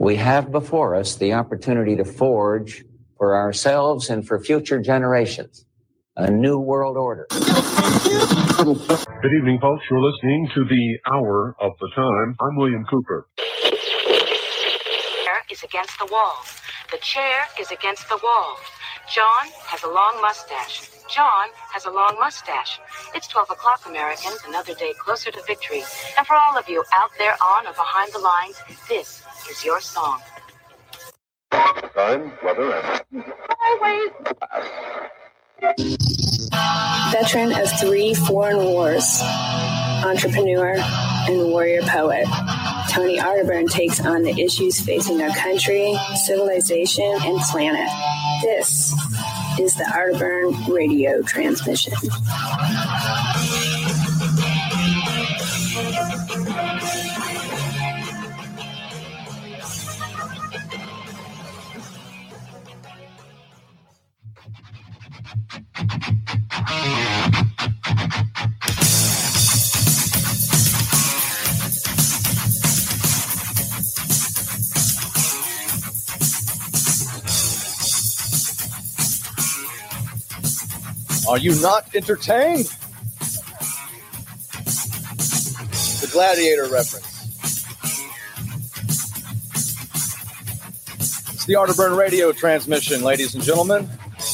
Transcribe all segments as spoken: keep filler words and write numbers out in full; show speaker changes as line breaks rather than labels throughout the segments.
We have before us the opportunity to forge for ourselves and for future generations a new world order.
Good evening, folks. You're listening to the Hour of the Time. I'm William Cooper.
Is against the wall. The chair is against the wall. John has a long mustache. John has a long mustache. It's twelve o'clock, Americans, another day closer to victory. And for all of you out there on or behind the lines, this is your song.
Time, weather, and...
Veteran of three foreign wars, entrepreneur, and warrior poet, Tony Arterburn takes on the issues facing our country, civilization, and planet. This is the Arterburn Radio Transmission.
Are you not entertained? The Gladiator reference. It's the Arterburn Radio Transmission, ladies and gentlemen.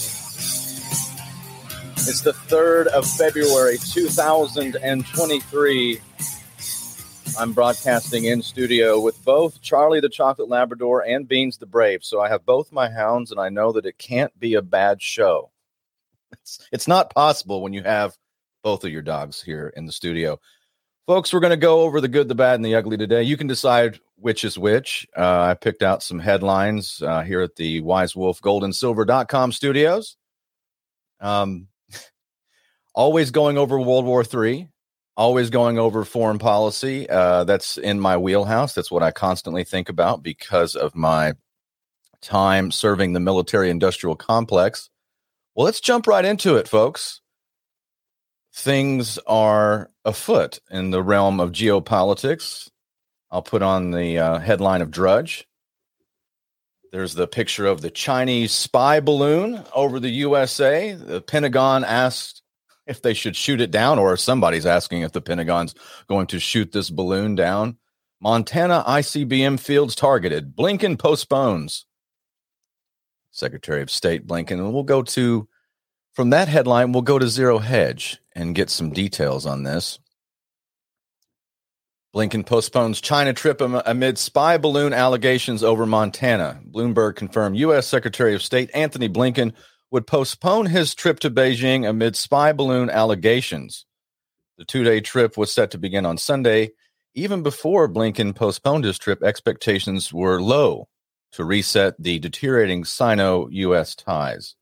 It's the third of February, two thousand twenty-three. I'm broadcasting in studio with both Charlie the Chocolate Labrador and Beans the Brave. So I have both my hounds, and I know that it can't be a bad show. It's, it's not possible when you have both of your dogs here in the studio. Folks, we're going to go over the good, the bad, and the ugly today. You can decide which is which. Uh, I picked out some headlines uh, here at the Wise Wolf Gold and Silver dot com studios. Um, always going over World War Three, always going over foreign policy. Uh, that's in my wheelhouse. That's what I constantly think about because of my time serving the military-industrial complex. Well, let's jump right into it, folks. Things are afoot in the realm of geopolitics. I'll put on the uh, headline of Drudge. There's the picture of the Chinese spy balloon over the U S A. The Pentagon asked if they should shoot it down, or somebody's asking if the Pentagon's going to shoot this balloon down. Montana I C B M fields targeted. Blinken postpones. Secretary of State Blinken. And we'll go to, from that headline, we'll go to Zero Hedge and get some details on this. Blinken postpones China trip amid spy balloon allegations over Montana. Bloomberg confirmed U S Secretary of State Anthony Blinken would postpone his trip to Beijing amid spy balloon allegations. The two-day trip was set to begin on Sunday. Even before Blinken postponed his trip, expectations were low to reset the deteriorating Sino-U S ties.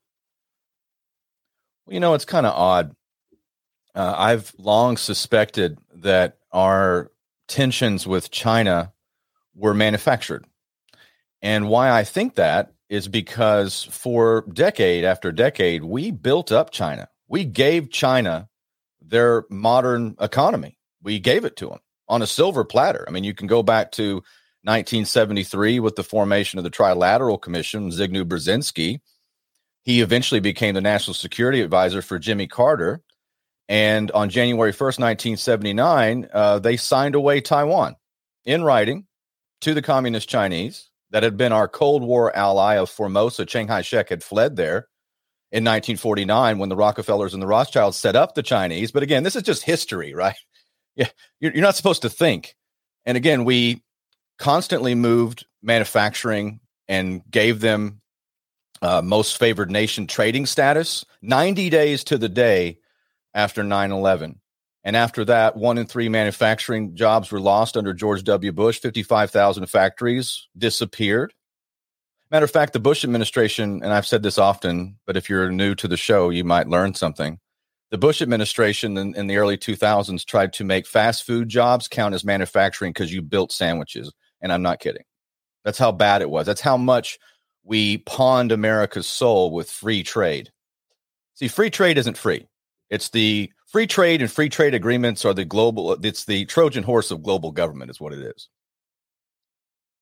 Well, you know, it's kind of odd. Uh, I've long suspected that our tensions with China were manufactured. And why I think that is because for decade after decade, we built up China. We gave China their modern economy. We gave it to them on a silver platter. I mean, you can go back to nineteen seventy-three with the formation of the Trilateral Commission, Zygmunt Brzezinski. He eventually became the national security advisor for Jimmy Carter. And on January first, nineteen seventy-nine, uh, they signed away Taiwan in writing to the Communist Chinese that had been our Cold War ally of Formosa. Chiang Kai-shek had fled there in nineteen forty-nine when the Rockefellers and the Rothschilds set up the Chinese. But again, this is just history, right? Yeah, you're, you're not supposed to think. And again, we constantly moved manufacturing and gave them uh, most favored nation trading status ninety days to the day after nine eleven. And after that, one in three manufacturing jobs were lost under George W. Bush. fifty-five thousand factories disappeared. Matter of fact, the Bush administration, and I've said this often, but if you're new to the show, you might learn something. The Bush administration in, in the early two thousands tried to make fast food jobs count as manufacturing because you built sandwiches. And I'm not kidding. That's how bad it was. That's how much we pawned America's soul with free trade. See, free trade isn't free. It's the free trade and free trade agreements are the global, it's the Trojan horse of global government is what it is.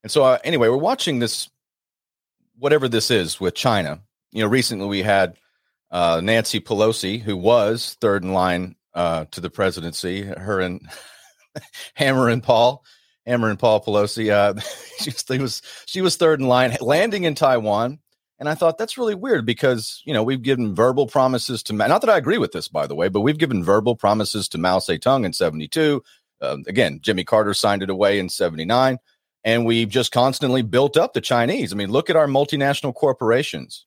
And so, uh, anyway, we're watching this, whatever this is with China. You know, recently we had uh, Nancy Pelosi, who was third in line uh, to the presidency, her and Hammer and Paul, Hammer and Paul Pelosi. Uh, she, was, was, she was third in line, landing in Taiwan. And I thought that's really weird because, you know, we've given verbal promises to, not that I agree with this, by the way, but we've given verbal promises to Mao Zedong in seventy-two. Um, again, Jimmy Carter signed it away in seventy-nine. And we've just constantly built up the Chinese. I mean, look at our multinational corporations.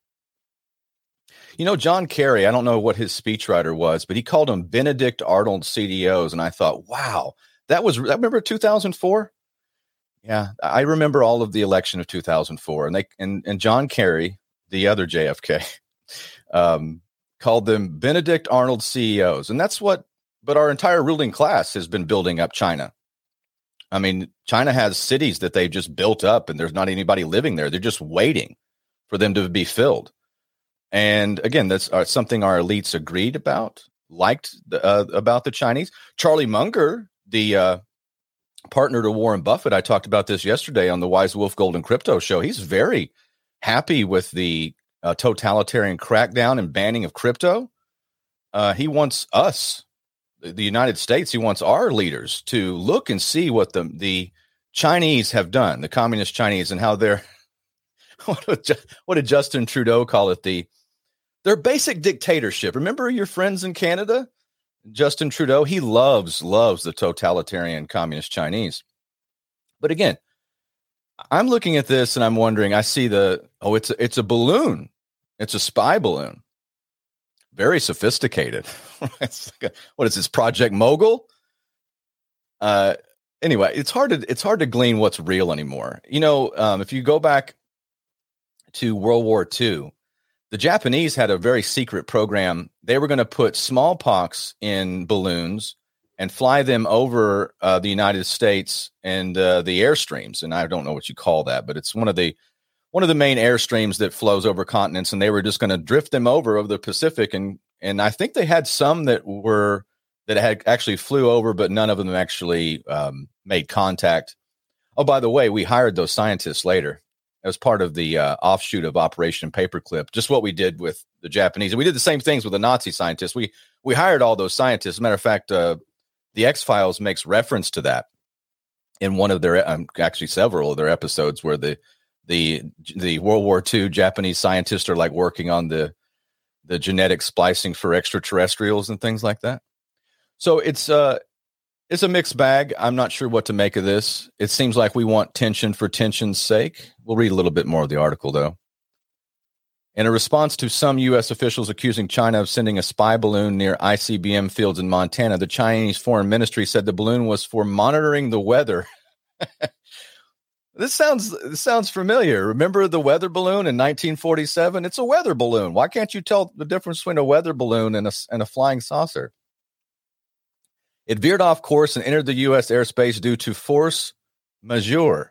You know, John Kerry, I don't know what his speechwriter was, but he called them Benedict Arnold C D Os. And I thought, wow, that was, I remember two thousand four. Yeah, I remember all of the election of two thousand four. And they and, and John Kerry, the other J F K, um, called them Benedict Arnold C E Os. And that's what, but our entire ruling class has been building up China. I mean, China has cities that they've just built up and there's not anybody living there. They're just waiting for them to be filled. And again, that's uh, something our elites agreed about, liked the, uh, about the Chinese. Charlie Munger, the uh, partner to Warren Buffett, I talked about this yesterday on the Wise Wolf Golden Crypto show. He's very happy with the uh, totalitarian crackdown and banning of crypto. Uh, he wants us, the United States, he wants our leaders to look and see what the, the Chinese have done, the communist Chinese, and how they're, what did, what did Justin Trudeau call it? The, their basic dictatorship. Remember your friends in Canada? Justin Trudeau, he loves, loves the totalitarian communist Chinese. But again, I'm looking at this and I'm wondering, I see the, oh, it's a, it's a balloon. It's a spy balloon. Very sophisticated. It's like a, what is this, Project Mogul? Uh, anyway, it's hard to, it's hard to glean what's real anymore. You know, um, if you go back to World War Two, the Japanese had a very secret program. They were going to put smallpox in balloons and fly them over uh, the United States and uh, the airstreams. And I don't know what you call that, but it's one of the one of the main airstreams that flows over continents. And they were just going to drift them over over the Pacific. And and I think they had some that were that had actually flew over, but none of them actually um, made contact. Oh, by the way, we hired those scientists later as part of the uh, offshoot of Operation Paperclip. Just what we did with the Japanese, and we did the same things with the Nazi scientists. We we hired all those scientists. As a matter of fact, uh, the X-Files makes reference to that in one of their, um, actually several of their episodes, where the the the World War Two Japanese scientists are like working on the the genetic splicing for extraterrestrials and things like that. So it's uh it's a mixed bag. I'm not sure what to make of this. It seems like we want tension for tension's sake. We'll read a little bit more of the article, though. In a response to some U S officials accusing China of sending a spy balloon near I C B M fields in Montana, the Chinese Foreign Ministry said the balloon was for monitoring the weather. This sounds this sounds familiar. Remember the weather balloon in nineteen forty-seven? It's a weather balloon. Why can't you tell the difference between a weather balloon and a, and a flying saucer? It veered off course and entered the U S airspace due to force majeure.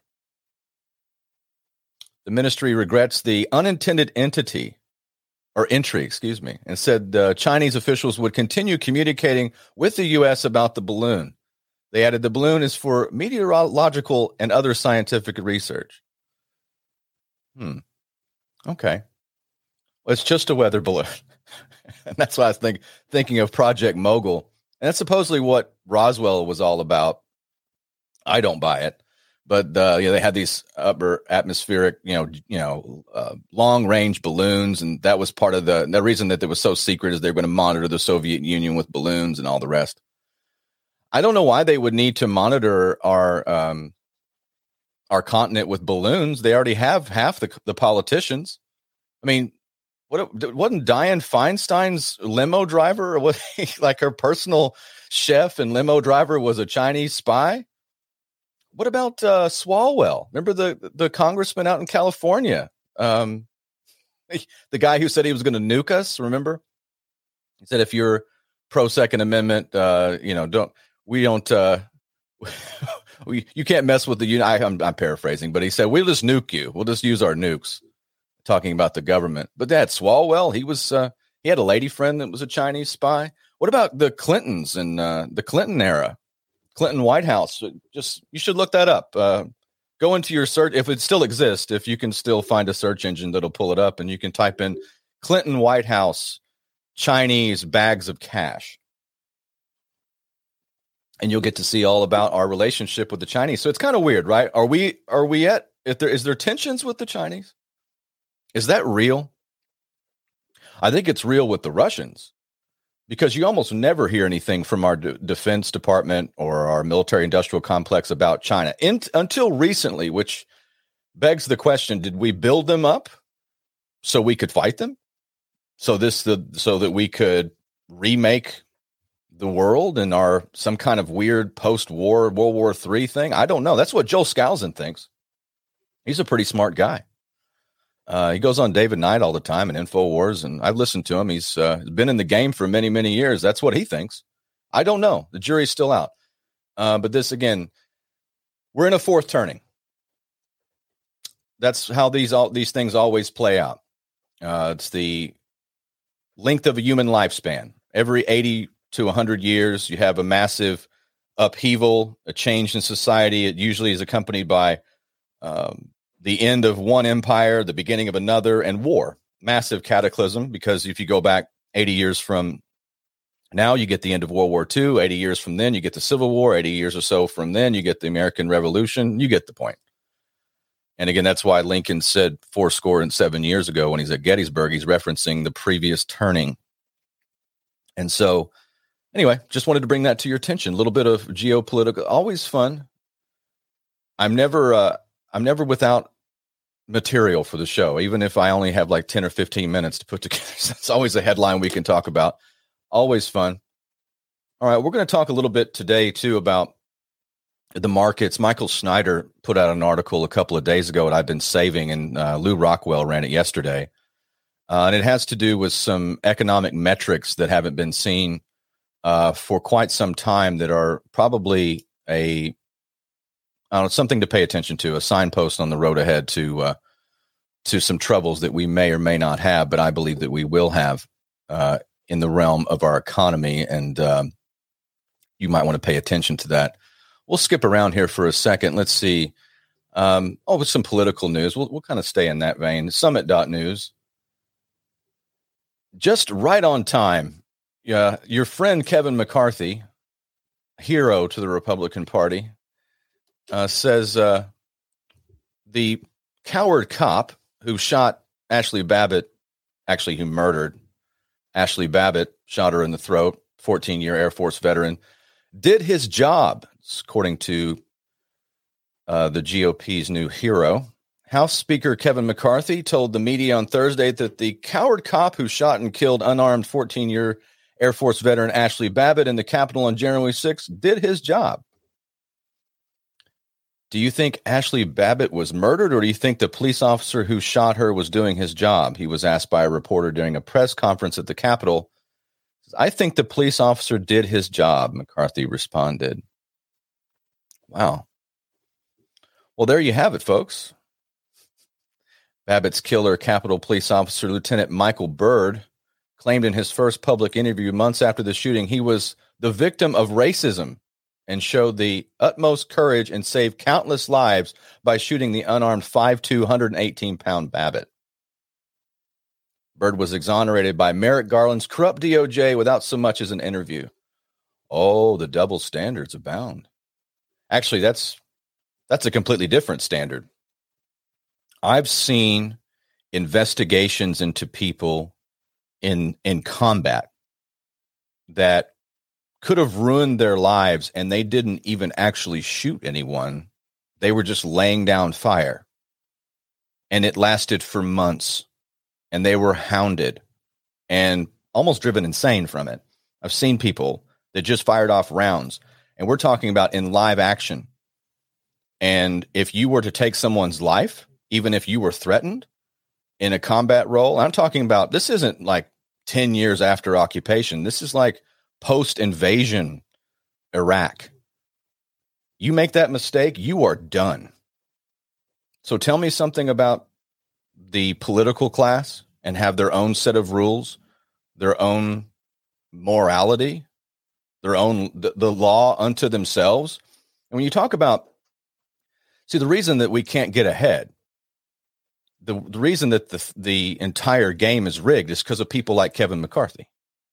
The ministry regrets the unintended entity or entry, excuse me, and said uh, Chinese officials would continue communicating with the U S about the balloon. They added the balloon is for meteorological and other scientific research. Hmm. Okay. Well, it's just a weather balloon. And that's why I was think, thinking of Project Mogul. And that's supposedly what Roswell was all about. I don't buy it. But uh, you know, they had these upper atmospheric, you know, you know, uh, long range balloons, and that was part of the the reason that it was so secret is they were going to monitor the Soviet Union with balloons and all the rest. I don't know why they would need to monitor our um, our continent with balloons. They already have half the the politicians. I mean, what wasn't Dianne Feinstein's limo driver, or was he, like her personal chef and limo driver was a Chinese spy? What about uh, Swalwell? Remember the, the congressman out in California? Um, the guy who said he was going to nuke us, remember? He said, if you're pro-Second Amendment, uh, you know, don't, we don't, uh, we, you can't mess with the union. I'm, I'm paraphrasing, but he said, we'll just nuke you. We'll just use our nukes, talking about the government. But that Swalwell, he was, uh, he had a lady friend that was a Chinese spy. What about the Clintons and uh, the Clinton era? Clinton White House. Just you should look that up. Uh, go into your search, if it still exists, if you can still find a search engine that'll pull it up, and you can type in Clinton White House Chinese bags of cash. And you'll get to see all about our relationship with the Chinese. So it's kind of weird, right? Are we are we at if there is there tensions with the Chinese? Is that real? I think it's real with the Russians, because you almost never hear anything from our D- Defense Department or our military industrial complex about China In, until recently, which begs the question, did we build them up so we could fight them? So this the so that we could remake the world in our some kind of weird post-war World War Three thing? I don't know. That's what Joel Skousen thinks. He's a pretty smart guy. Uh, he goes on David Knight all the time in InfoWars, and I've listened to him. He's uh, been in the game for many, many years. That's what he thinks. I don't know. The jury's still out. Uh, but this, again, we're in a fourth turning. That's how these all these things always play out. Uh, it's the length of a human lifespan. Every eighty to one hundred years, you have a massive upheaval, a change in society. It usually is accompanied by um, the end of one empire, the beginning of another, and war. Massive cataclysm, because if you go back eighty years from now, you get the end of World War Two. eighty years from then, you get the Civil War. eighty years or so from then, you get the American Revolution. You get the point. And again, that's why Lincoln said four score and seven years ago when he's at Gettysburg, he's referencing the previous turning. And so, anyway, just wanted to bring that to your attention. A little bit of geopolitical, always fun. I'm never, uh, I'm never without material for the show, even if I only have like ten or fifteen minutes to put together. That's always a headline we can talk about. Always fun. All right, we're going to talk a little bit today too about the markets. Michael Snyder put out an article a couple of days ago that I've been saving, and uh, Lou Rockwell ran it yesterday. Uh, and it has to do with some economic metrics that haven't been seen uh, for quite some time that are probably a I don't know, something to pay attention to, a signpost on the road ahead to uh, to some troubles that we may or may not have, but I believe that we will have uh, in the realm of our economy, and um, you might want to pay attention to that. We'll skip around here for a second. Let's see. Um, oh, with some political news. We'll, we'll kind of stay in that vein. Summit dot news. Just right on time. Yeah, your friend Kevin McCarthy, hero to the Republican Party, Uh, says uh, the coward cop who shot Ashley Babbitt, actually who murdered Ashley Babbitt, shot her in the throat, fourteen-year Air Force veteran, did his job, according to uh, the G O P's new hero. House Speaker Kevin McCarthy told the media on Thursday that the coward cop who shot and killed unarmed fourteen-year Air Force veteran Ashley Babbitt in the Capitol on January sixth did his job. Do you think Ashley Babbitt was murdered, or do you think the police officer who shot her was doing his job? He was asked by a reporter during a press conference at the Capitol. I think the police officer did his job, McCarthy responded. Wow. Well, there you have it, folks. Babbitt's killer, Capitol Police Officer Lieutenant Michael Byrd, claimed in his first public interview months after the shooting he was the victim of racism and showed the utmost courage and saved countless lives by shooting the unarmed five foot two, one hundred eighteen pound Babbitt. Byrd was exonerated by Merrick Garland's corrupt D O J without so much as an interview. Oh, the double standards abound. Actually, that's that's a completely different standard. I've seen investigations into people in in combat that could have ruined their lives, and they didn't even actually shoot anyone. They were just laying down fire. And it lasted for months. And they were hounded and almost driven insane from it. I've seen people that just fired off rounds. And we're talking about in live action. And if you were to take someone's life, even if you were threatened in a combat role, I'm talking about, this isn't like ten years after occupation. This is like post-invasion Iraq. You make that mistake, you are done. So tell me something about the political class and have their own set of rules, their own morality, their own, the, the law unto themselves. And when you talk about See, the reason that we can't get ahead, the, the reason that the, the entire game is rigged is because of people like Kevin McCarthy.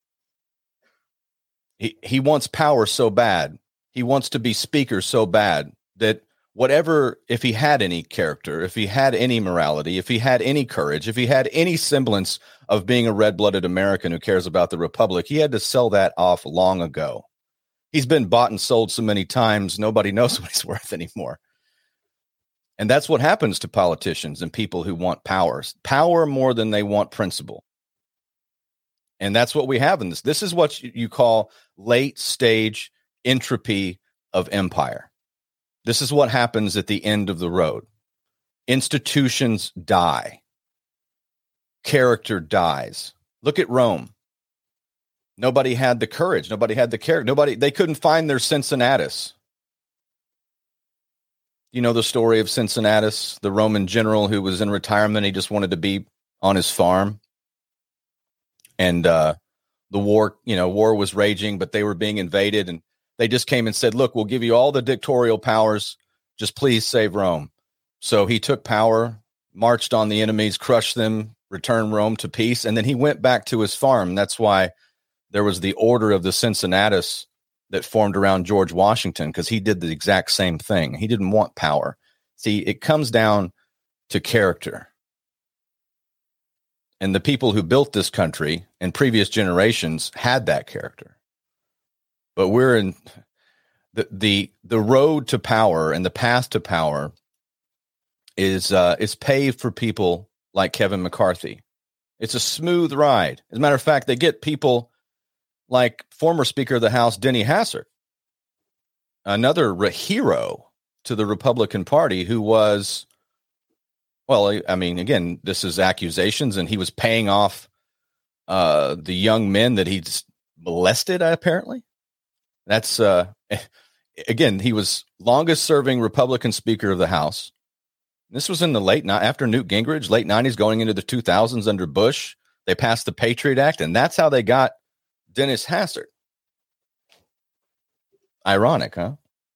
He, he wants power so bad. He wants to be speaker so bad that whatever, if he had any character, if he had any morality, if he had any courage, if he had any semblance of being a red-blooded American who cares about the republic, he had to sell that off long ago. He's been bought and sold so many times, nobody knows what he's worth anymore. And that's what happens to politicians and people who want power, power more than they want principle. And that's what we have in this. This is what you call late stage entropy of empire. This is what happens at the end of the road. Institutions die. Character dies. Look at Rome. Nobody had the courage. Nobody had the character. Nobody, they couldn't find their Cincinnatus. You know the story of Cincinnatus, the Roman general who was in retirement. He just wanted to be on his farm. And uh, the war, you know, war was raging, but they were being invaded. And they just came and said, look, we'll give you all the dictatorial powers. Just please save Rome. So he took power, marched on the enemies, crushed them, returned Rome to peace. And then he went back to his farm. That's why there was the Order of the Cincinnatus that formed around George Washington, because he did the exact same thing. He didn't want power. See, it comes down to character. And the people who built this country in previous generations had that character. But we're in the the the road to power and the path to power is uh, is paved for people like Kevin McCarthy. It's a smooth ride. As a matter of fact, they get people like former Speaker of the House Denny Hassert, another re- hero to the Republican Party, who was, well, I mean, again, this is accusations, and he was paying off uh, the young men that he'd molested, apparently. That's, uh, again, he was longest serving Republican Speaker of the House. This was in the late, after Newt Gingrich, late nineties, going into the two thousands under Bush. They passed the Patriot Act, and that's how they got Dennis Hassert. Ironic, huh?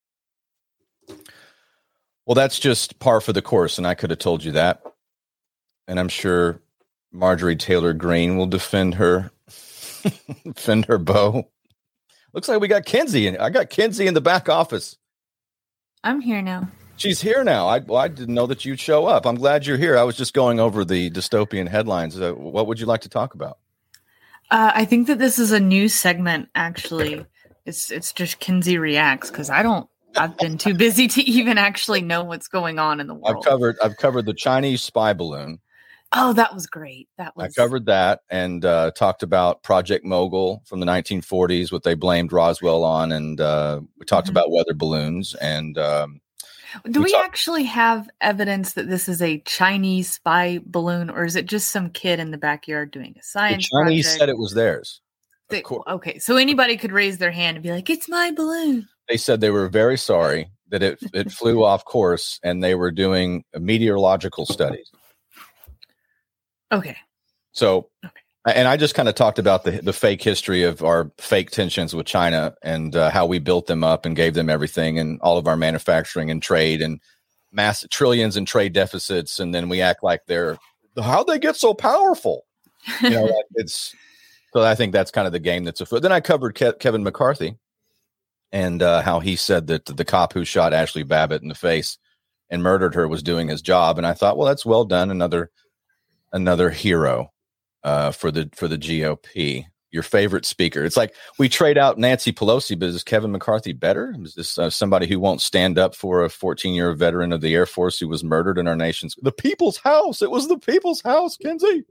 Well, that's just par for the course, and I could have told you that. And I'm sure Marjorie Taylor Greene will defend her, defend her beau. Looks like we got Kinsey in. I got Kinsey in the back office.
I'm here now. She's
here now. I, well, I didn't know that you'd show up. I'm glad you're here. I was just going over the dystopian headlines. Uh, what would you like to talk about?
Uh, I think that this is a new segment, actually. It's it's just Kinsey Reacts, because I don't, I've been too busy to even actually know what's going on in the world.
I've covered I've covered the Chinese spy balloon.
Oh, that was great. That was
I covered that and uh, talked about Project Mogul from the nineteen forties, what they blamed Roswell on, and uh, we talked mm-hmm. about weather balloons. And um,
do we,
we talk-
actually have evidence that this is a Chinese spy balloon, or is it just some kid in the backyard doing a science
the Chinese
project?
Said it was theirs.
They, okay, so anybody could raise their hand and be like, "It's my balloon."
They said they were very sorry that it it flew off course, and they were doing meteorological studies.
Okay.
So,
okay.
And I just kind of talked about the the fake history of our fake tensions with China and uh, how we built them up and gave them everything and all of our manufacturing and trade and mass trillions in trade deficits, and then we act like they're how'd they get so powerful? You know, like it's. So I think that's kind of the game that's afoot. Then I covered Ke- Kevin McCarthy and uh, how he said that the cop who shot Ashley Babbitt in the face and murdered her was doing his job. And I thought, well, that's well done. Another another hero uh, for the for the G O P. Your favorite speaker. It's like we trade out Nancy Pelosi, but is Kevin McCarthy better? Is this uh, somebody who won't stand up for a fourteen-year veteran of the Air Force who was murdered in our nation's the People's House? It was the People's House, Kinsey.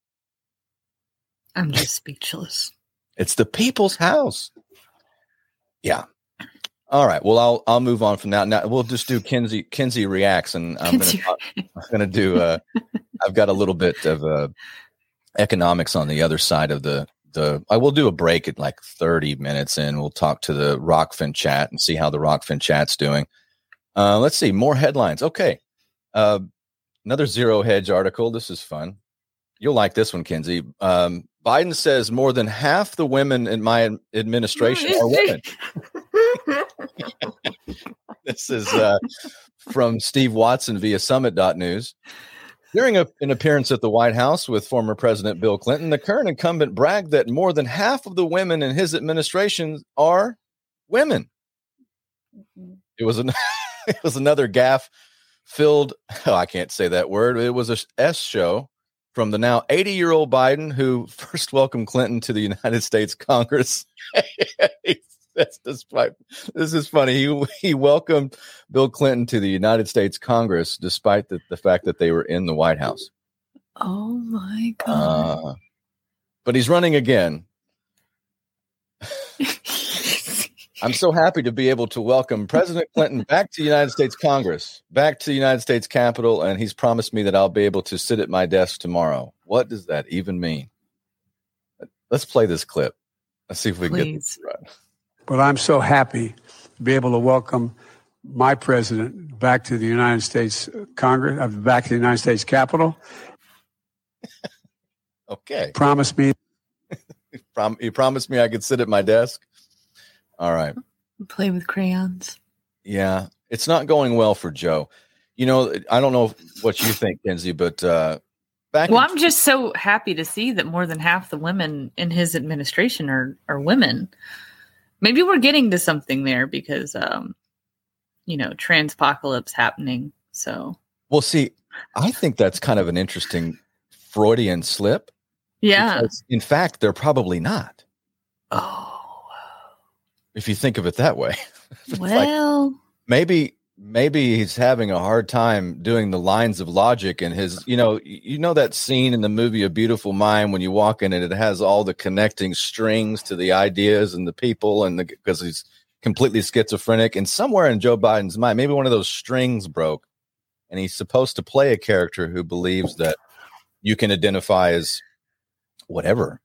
I'm just speechless.
It's the People's House. Yeah. All right. Well, I'll I'll move on from that. Now we'll just do Kinsey Kinsey Reacts, and I'm
Kinsey.
gonna I'm gonna do. Uh, I've got a little bit of uh, economics on the other side of the the. I will do a break at like thirty minutes, and we'll talk to the Rockfin chat and see how the Rockfin chat's doing. Uh, let's see more headlines. Okay. Uh, another Zero Hedge article. This is fun. You'll like this one, Kinsey. Um, Biden says more than half the women in my administration are women. This is uh, from Steve Watson via summit dot news. During a, an appearance at the White House with former President Bill Clinton, the current incumbent bragged that more than half of the women in his administration are women. It was an, it was another gaffe filled. Oh, I can't say that word. It was a S show from the now eighty-year-old Biden, who first welcomed Clinton to the United States Congress. That's despite this is funny. He he welcomed Bill Clinton to the United States Congress, despite the, the fact that they were in the White House.
Oh my God!
Uh, but he's running again. I'm so happy to be able to welcome President Clinton back to the United States Congress, back to the United States Capitol, and he's promised me that I'll be able to sit at my desk tomorrow. What does that even mean? Let's play this clip. Let's see if we can get this right.
But I'm so happy to be able to welcome my president back to the United States Congress, uh, back to the United States Capitol.
Okay.
Promise me.
He promised me I could sit at my desk. All right.
Play with crayons.
Yeah. It's not going well for Joe. You know, I don't know what you think, Kenzie, but uh, back.
Well,
in-
I'm just so happy to see that more than half the women in his administration are, are women. Maybe we're getting to something there because, um, you know, transpocalypse happening. So,
well, see, I think that's kind of an interesting Freudian slip.
Yeah.
Because, in fact, they're probably not.
Oh,
if you think of it that way.
Well,
like maybe maybe he's having a hard time doing the lines of logic in his, you know, you know that scene in the movie A Beautiful Mind when you walk in and it has all the connecting strings to the ideas and the people, and the because he's completely schizophrenic, and somewhere in Joe Biden's mind, maybe one of those strings broke, and he's supposed to play a character who believes that you can identify as whatever.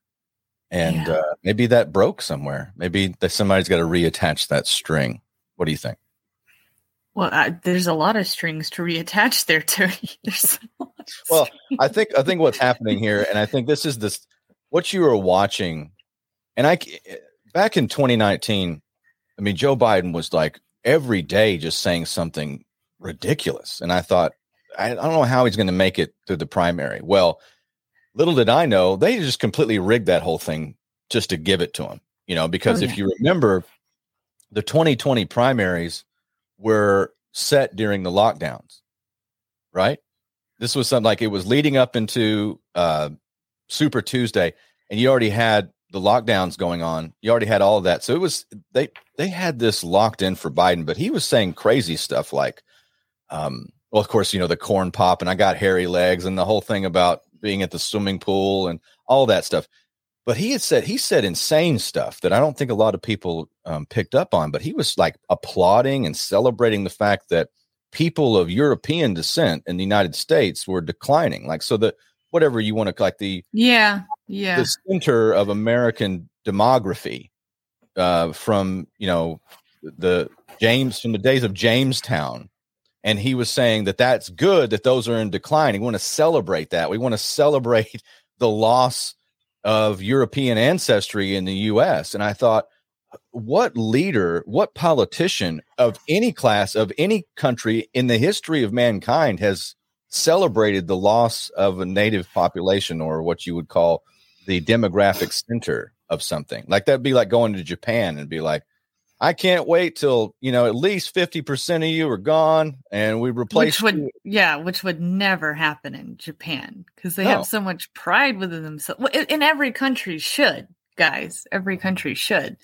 And
yeah.
uh, maybe that broke somewhere. Maybe that somebody's got to reattach that string. What do you think?
Well, I, there's a lot of strings to reattach there, Tony. There's a lot of
well,
strings.
I think I think what's happening here, and I think this is this what you were watching. And I back in twenty nineteen, I mean, Joe Biden was like every day just saying something ridiculous, and I thought, I, I don't know how he's going to make it through the primary. Well, little did I know, they just completely rigged that whole thing just to give it to him, you know, because
oh,
if
yeah.
you remember, the twenty twenty primaries were set during the lockdowns, right? This was something like it was leading up into uh, Super Tuesday, and you already had the lockdowns going on. You already had all of that. So it was, they, they had this locked in for Biden, but he was saying crazy stuff like, um, well, of course, you know, the corn pop and I got hairy legs and the whole thing about being at the swimming pool and all that stuff. But he had said, he said insane stuff that I don't think a lot of people um, picked up on, but he was like applauding and celebrating the fact that people of European descent in the United States were declining. Like, so that whatever you want to like the,
yeah, yeah,
the center of American demography uh, from, you know, the James, from the days of Jamestown. And he was saying that that's good that those are in decline. We want to celebrate that. We want to celebrate the loss of European ancestry in the U S. And I thought, what leader, what politician of any class, of any country in the history of mankind has celebrated the loss of a native population, or what you would call the demographic center of something? Like that'd be like going to Japan and be like, I can't wait till, you know, at least fifty percent of you are gone and we replace
which would
you.
yeah which would never happen in Japan because they
No.
have so much pride within themselves. Well, in, in every country should, guys, every country should.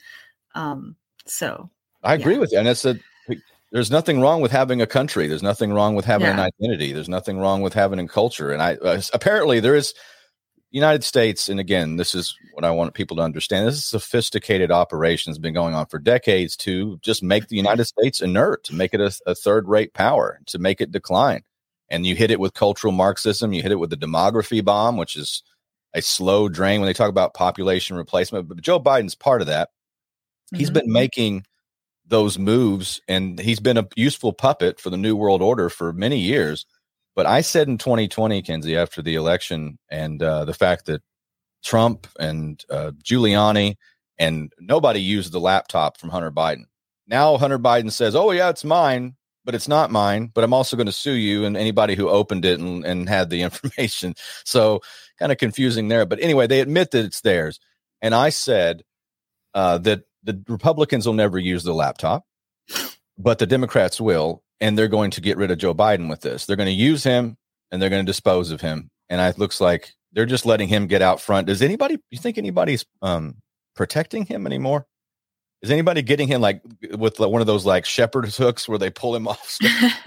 Um so
I agree
yeah.
with you. And it's a, there's nothing wrong with having a country. There's nothing wrong with having
Yeah.
an identity. There's nothing wrong with having a culture. And I, uh, apparently there is United States. And again, this is what I want people to understand. This is sophisticated operation has been going on for decades to just make the United States inert, to make it a, a third rate power, to make it decline. And you hit it with cultural Marxism. You hit it with the demography bomb, which is a slow drain when they talk about population replacement. But Joe Biden's part of that. He's
Mhm.
been making those moves, and he's been a useful puppet for the New World Order for many years. But I said in twenty twenty, Kenzie, after the election and uh, the fact that Trump and uh, Giuliani and nobody used the laptop from Hunter Biden. Now Hunter Biden says, oh, yeah, it's mine. but it's not mine. But I'm also going to sue you and anybody who opened it and, and had the information. So kind of confusing there. But anyway, they admit that it's theirs. And I said uh, that the Republicans will never use the laptop, but the Democrats will. And they're going to get rid of Joe Biden with this. They're going to use him and they're going to dispose of him. And it looks like they're just letting him get out front. Does anybody, you think anybody's um, protecting him anymore? Is anybody getting him like with one of those like shepherd's hooks where they pull him off?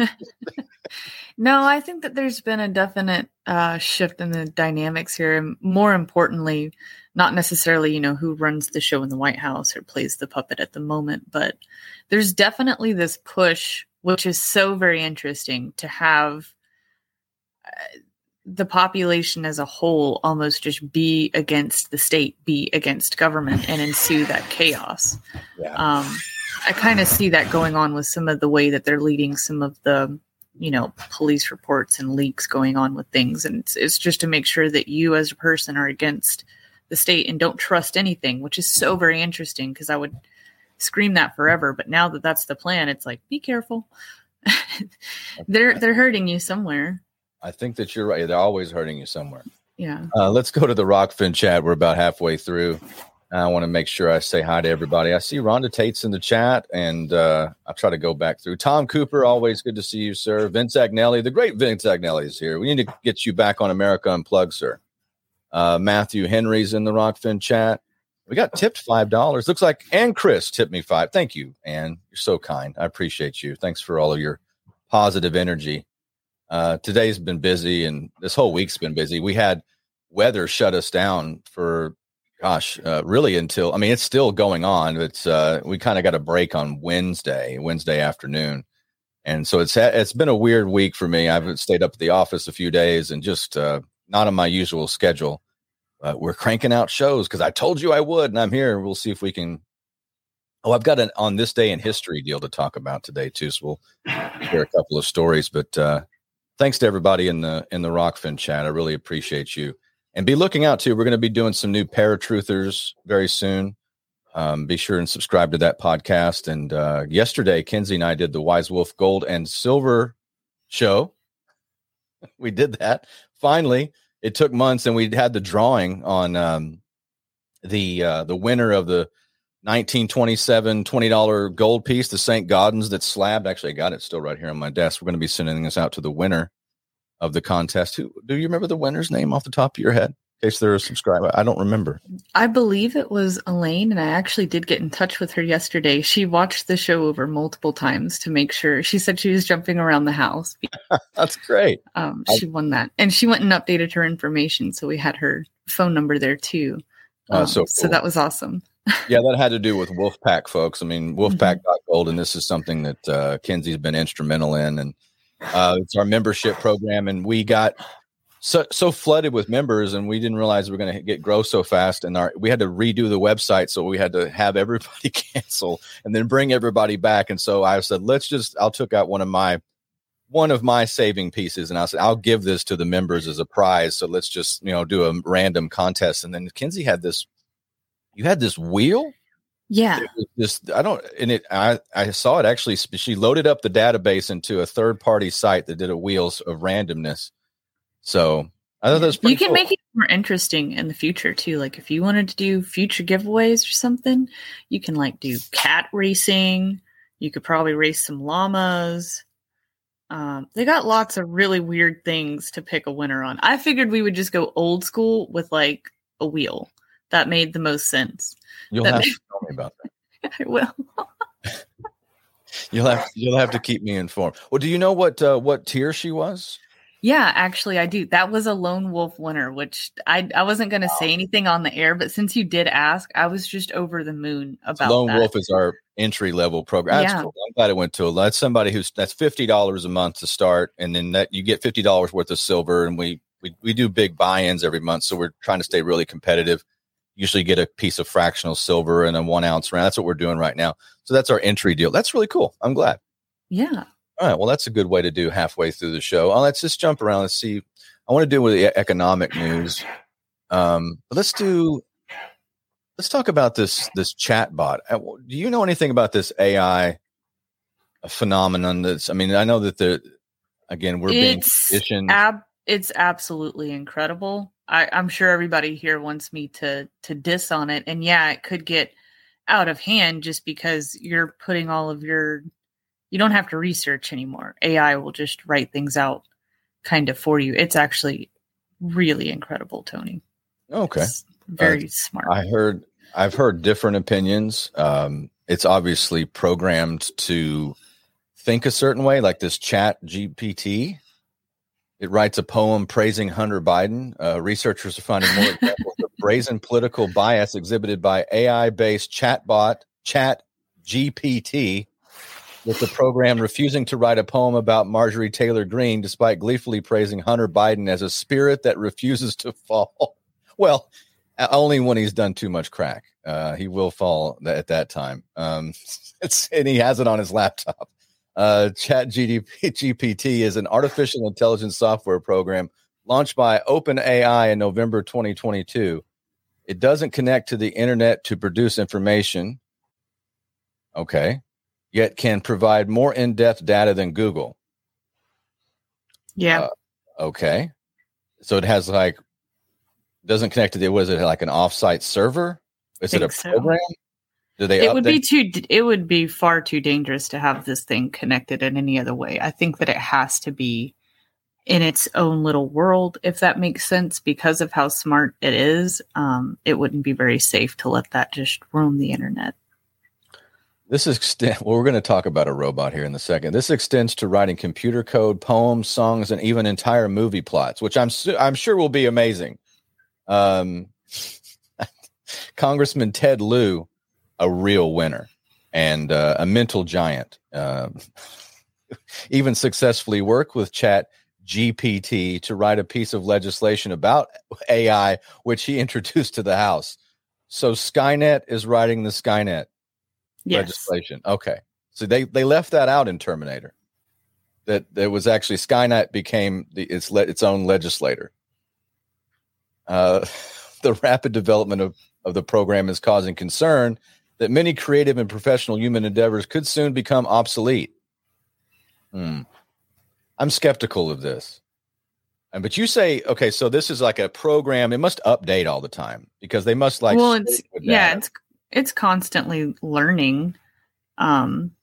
No, I think that there's been a definite uh, shift in the dynamics here. And more importantly, not necessarily, you know, who runs the show in the White House or plays the puppet at the moment, but there's definitely this push, which is so very interesting, to have uh, the population as a whole almost just be against the state, be against government, and ensue that chaos. Yeah. Um, I kind of see that going on with some of the way that they're leading some of the, you know, police reports and leaks going on with things. And it's, it's just to make sure that you as a person are against the state and don't trust anything, which is so very interesting, because I would scream that forever. But now that that's the plan, it's like, be careful. they're they're hurting you somewhere.
I think that you're right. They're always hurting you somewhere.
Yeah.
Uh, let's go to the Rockfin chat. We're about halfway through. I want to make sure I say hi to everybody. I see Rhonda Tate's in the chat, and uh, I'll try to go back through. Tom Cooper, always good to see you, sir. Vince Agnelli, the great Vince Agnelli is here. We need to get you back on America Unplugged, sir. Uh, Matthew Henry's in the Rockfin chat. We got tipped five dollars. Looks like, and Chris tipped me five. Thank you, Ann. You're so kind. I appreciate you. Thanks for all of your positive energy. Uh, today's been busy, and this whole week's been busy. We had weather shut us down for, gosh, uh, really until, I mean, it's still going on. It's uh, we kind of got a break on Wednesday, Wednesday afternoon. And so it's it's been a weird week for me. I've stayed up at the office a few days and just uh, not on my usual schedule. Uh, we're cranking out shows because I told you I would, and I'm here. We'll see if we can. Oh, I've got an on this day in history deal to talk about today too. So we'll hear a couple of stories. But uh, thanks to everybody in the in the Rockfin chat. I really appreciate you. And be looking out too. We're going to be doing some new Paratruthers very soon. Um, be sure and subscribe to that podcast. And uh, yesterday, Kenzie and I did the Wise Wolf Gold and Silver show. We did that finally. It took months, and we had the drawing on um, the uh, the winner of the nineteen twenty-seven twenty dollars gold piece, the Saint Gaudens that's slabbed. Actually, I got it still right here on my desk. We're going to be sending this out to the winner of the contest. Who do you remember the winner's name off the top of your head? In case they're a subscriber, I don't remember.
I believe it was Elaine, and I actually did get in touch with her yesterday. She watched the show over multiple times to make sure. She said she was jumping around the house.
That's great.
Um, she I, won that, and she went and updated her information, so we had her phone number there too. Um, oh, so cool. So that was awesome.
Yeah, that had to do with Wolfpack, folks. I mean, Wolfpack mm-hmm. got gold, and this is something that uh, Kenzie's been instrumental in, and uh, it's our membership program, and we got so so flooded with members, and we didn't realize we were going to get grow so fast, and our we had to redo the website, so we had to have everybody cancel and then bring everybody back. And so I said, let's just I'll took out one of my one of my saving pieces, and I said I'll give this to the members as a prize. So let's just you know do a random contest. And then Kenzie had this. You had this wheel.
Yeah.
Just I don't and it I I saw it actually. She loaded up the database into a third party site that did a wheels of randomness. So I thought that was pretty
You can
cool.
make it more interesting in the future too. Like if you wanted to do future giveaways or something, you can like do cat racing. You could probably race some llamas. Um, they got lots of really weird things to pick a winner on. I figured we would just go old school with like a wheel. That made the most sense.
You'll
that
have
made-
to tell me about that.
I will.
You'll have you'll have to keep me informed. Well, do you know what uh, what tier she was?
Yeah, actually, I do. That was a lone wolf winner, which I I wasn't going to wow. say anything on the air, but since you did ask, I was just over the moon about
lone
that.
wolf is our entry level program. That's
yeah.
cool. I'm glad it went to a. That's somebody who's that's fifty dollars a month to start, and then that you get fifty dollars worth of silver, and we we we do big buy-ins every month, so we're trying to stay really competitive. Usually get a piece of fractional silver and a one ounce round. That's what we're doing right now. So that's our entry deal. That's really cool. I'm glad.
Yeah.
All right. Well, that's a good way to do halfway through the show. Oh, let's just jump around. Let's see. I want to do with the economic news. Um, but let's do, let's talk about this, this chat bot. Do you know anything about this A I a phenomenon that's, I mean, I know that the, again, we're being
It's
conditioned.
ab- it's absolutely incredible. I, I'm sure everybody here wants me to to diss on it, and yeah, it could get out of hand just because you're putting all of your, you don't have to research anymore. A I will just write things out kind of for you. It's actually really incredible, Tony.
Okay.
It's very
Uh,
smart.
I heard, I've heard different opinions. Um, it's obviously programmed to think a certain way, like this Chat G P T. It writes a poem praising Hunter Biden. Uh, researchers are finding more examples of brazen political bias exhibited by A I-based chatbot Chat G P T, with the program refusing to write a poem about Marjorie Taylor Greene, despite gleefully praising Hunter Biden as a spirit that refuses to fall. Well, only when he's done too much crack. Uh, he will fall th- at that time. Um, it's, and he has it on his laptop. Uh, Chat G P T is an artificial intelligence software program launched by OpenAI in November twenty twenty-two. It doesn't connect to the internet to produce information. Okay. Yet can provide more in-depth data than Google.
yeah.
Uh, okay. So it has like, doesn't connect to the, was it like an offsite server? Is it a
Think so.
program? Do they
It
update?
would be too. It would be far too dangerous to have this thing connected in any other way. I think that it has to be in its own little world, if that makes sense, because of how smart it is. Um, it wouldn't be very safe to let that just roam the internet.
This is extend, well, we're going to talk about a robot here in a second. This extends to writing computer code, poems, songs, and even entire movie plots, which I'm su- I'm sure will be amazing. Um, Congressman Ted Lieu, a real winner and uh, a mental giant, um, even successfully worked with Chat G P T to write a piece of legislation about A I, which he introduced to the House. So Skynet is writing the Skynet
Yes.
legislation. Okay. So they, they left that out in Terminator. That there was actually Skynet became the, its le, its own legislator. Uh, the rapid development of, of the program is causing concern that many creative and professional human endeavors could soon become obsolete. Hmm. I'm skeptical of this. And but you say, okay, so this is like a program. It must update all the time because they must like.
well, it's
scrape the
yeah,
data.
it's it's constantly learning. Um,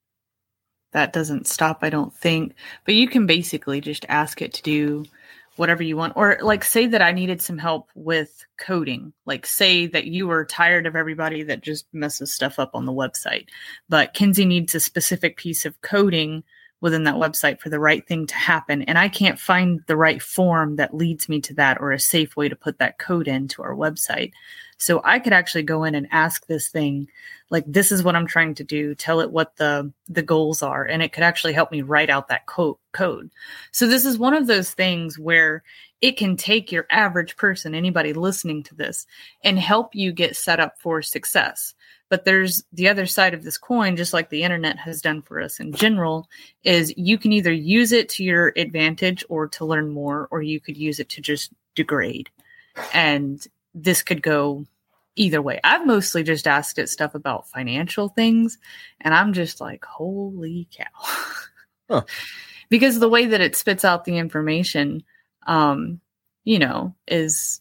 that doesn't stop, I don't think. But you can basically just ask it to do whatever you want, or like say that I needed some help with coding. Like say that you were tired of everybody that just messes stuff up on the website, but Kinsey needs a specific piece of coding within that website for the right thing to happen. And I can't find the right form that leads me to that or a safe way to put that code into our website. So I could actually go in and ask this thing, like, this is what I'm trying to do, tell it what the, the goals are, and it could actually help me write out that co- code. So this is one of those things where it can take your average person, anybody listening to this, and help you get set up for success. But there's the other side of this coin, just like the internet has done for us in general, is you can either use it to your advantage or to learn more, or you could use it to just degrade. And this could go either way. I've mostly just asked it stuff about financial things, and I'm just like, holy cow.
Huh.
Because the way that it spits out the information, um, you know, is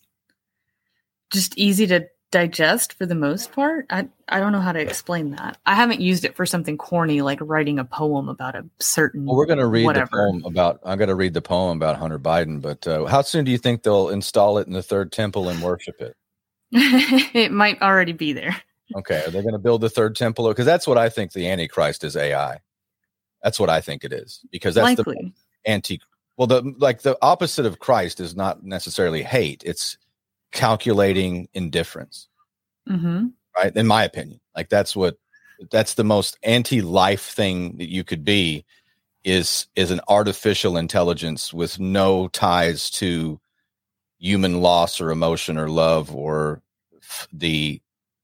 just easy to digest for the most part. I, I don't know how to explain that. I haven't used it for something corny like writing a poem about a certain
Well, we're going to read
whatever.
the poem about. I'm going to read the poem about Hunter Biden. But uh, how soon do you think they'll install it in the third temple and worship it?
It might already be there.
Okay, are they going to build the third temple? Because that's what I think the Antichrist is A I. That's what I think it is. Because that's
Likely.
the anti. Well, the like the opposite of Christ is not necessarily hate. It's calculating indifference.
Mm-hmm.
Right, in my opinion, like that's what that's the most anti-life thing that you could be is is an artificial intelligence with no ties to human loss or emotion or love or f- the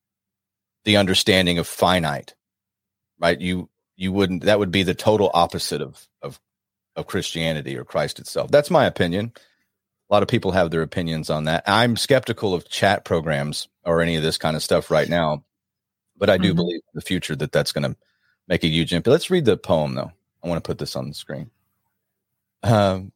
the understanding of finite. Right, you you wouldn't that would be the total opposite of of of Christianity or Christ itself. That's my opinion. A lot of people have their opinions on that. I'm skeptical of chat programs or any of this kind of stuff right now, but I do
Mhm.
believe in the future that that's going to make a huge impact. Let's read the poem, though. I want to put this on the screen. Um,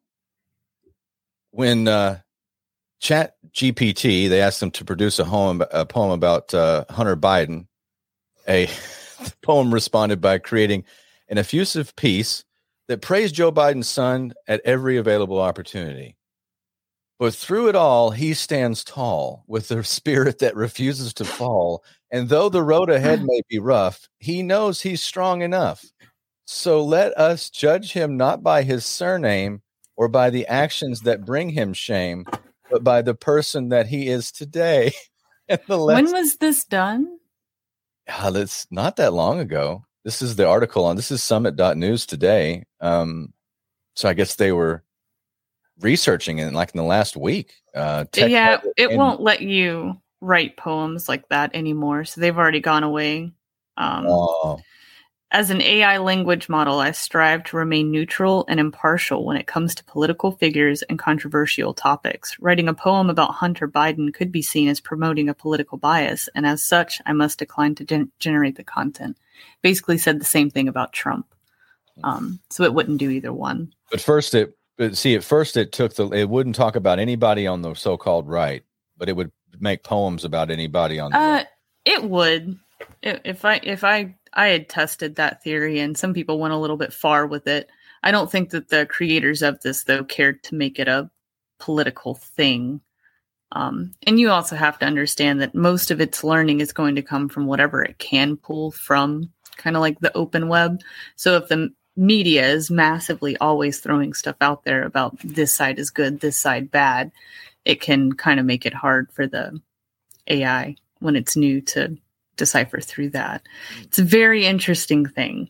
when uh, Chat G P T, they asked them to produce a, home, a poem about uh, Hunter Biden, a poem responded by creating an effusive piece that praised Joe Biden's son at every available opportunity. But through it all, he stands tall with a spirit that refuses to fall. And though the road ahead may be rough, he knows he's strong enough. So let us judge him not by his surname or by the actions that bring him shame, but by the person that he is today. And the
when was this done?
Uh, that's not that long ago. This is the article on, this is summit dot news today. Um, so I guess they were researching it like in the last week. Uh,
yeah, it and, won't let you write poems like that anymore. So they've already gone away. Um, oh. As an A I language model, I strive to remain neutral and impartial when it comes to political figures and controversial topics. Writing a poem about Hunter Biden could be seen as promoting a political bias, and as such, I must decline to gen- generate the content. Basically said the same thing about Trump. Um, so it wouldn't do either one.
But first it, but see, at first it took the, it wouldn't talk about anybody on the so-called right, but it would make poems about anybody on the
uh,
right.
It would. If I, if I, I had tested that theory and some people went a little bit far with it. I don't think that the creators of this, though, cared to make it a political thing. Um, and you also have to understand that most of its learning is going to come from whatever it can pull from, kind of like the open web. So if the media is massively always throwing stuff out there about this side is good, this side bad, it can kind of make it hard for the A I when it's new to decipher through that. It's a very interesting thing.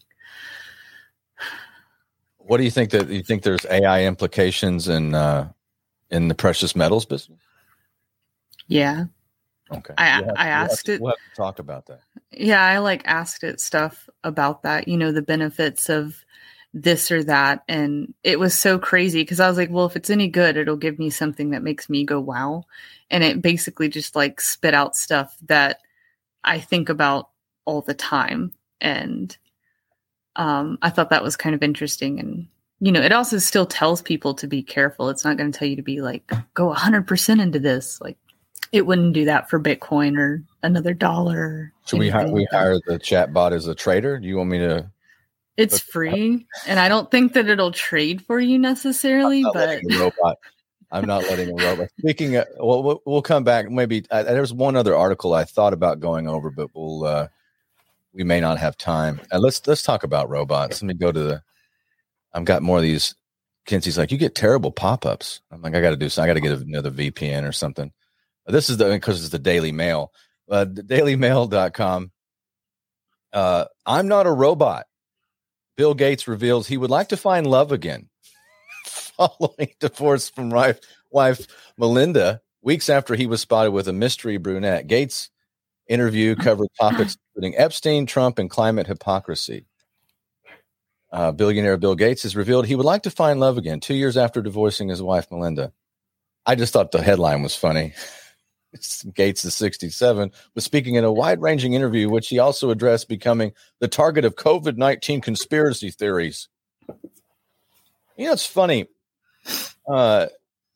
What do you think that you think there's A I implications in uh, in the precious metals business?
Yeah.
Okay.
I
we'll
I
to,
asked
we'll
it.
We'll have to talk about that.
Yeah, I like asked it stuff about that. You know, the benefits of this or that, and it was so crazy because I was like, well, if it's any good, it'll give me something that makes me go wow, and it basically just like spit out stuff that I think about all the time. And um, I thought that was kind of interesting. And, you know, it also still tells people to be careful. It's not going to tell you to be like, go one hundred percent into this. Like, it wouldn't do that for Bitcoin or another dollar.
Should we, hi- we hire the chat bot as a trader? Do you want me to?
It's free. And I don't think that it'll trade for you necessarily, but.
Robot. I'm not letting a robot. Speaking of, well, we'll come back. Maybe uh, there's one other article I thought about going over, but we'll uh, we may not have time. Uh, let's let's talk about robots. Let me go to the. I've got more of these. Kinsey's like, you get terrible pop-ups. I'm like, I got to do something. I got to get another V P N or something. This is the because it's the Daily Mail, uh, daily mail dot com. Uh, I'm not a robot. Bill Gates reveals he would like to find love again. Following divorce from wife, wife Melinda, weeks after he was spotted with a mystery brunette, Gates' interview covered topics including Epstein, Trump, and climate hypocrisy. Uh, billionaire Bill Gates has revealed he would like to find love again two years after divorcing his wife, Melinda. I just thought the headline was funny. Gates is sixty-seven, was speaking in a wide-ranging interview, which he also addressed becoming the target of COVID nineteen conspiracy theories. You know, it's funny. Uh,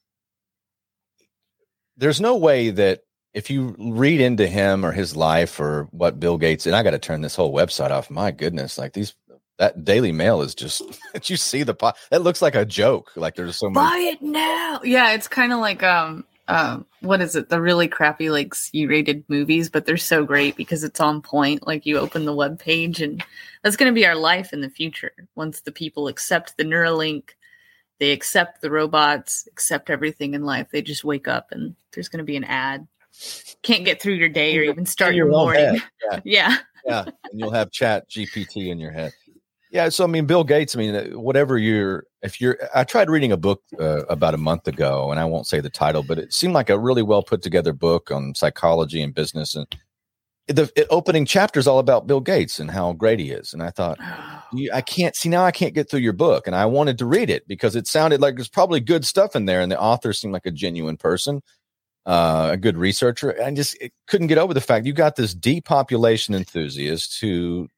there's no way that if you read into him or his life or what Bill Gates, and I got to turn this whole website off. My goodness, like these, that Daily Mail is just, did you see the pot? That looks like a joke. Like there's so much.
Buy it now. Yeah. It's kind of like, um, um, what is it? The really crappy, like C-rated movies, but they're so great because it's on point. Like you open the web page and that's going to be our life in the future. Once the people accept the Neuralink, they accept the robots, accept everything in life. They just wake up and there's going to be an ad. Can't get through your day or even start your morning.
Yeah.
yeah.
Yeah. And you'll have Chat G P T in your head. Yeah. So, I mean, Bill Gates, I mean, whatever you're, if you're, I tried reading a book uh, about a month ago, and I won't say the title, but it seemed like a really well put together book on psychology and business. And the it, opening chapter is all about Bill Gates and how great he is. And I thought, you, I can't see now, I can't get through your book. And I wanted to read it because it sounded like there's probably good stuff in there. And the author seemed like a genuine person, uh, a good researcher. I just it couldn't get over the fact you got this depopulation enthusiast who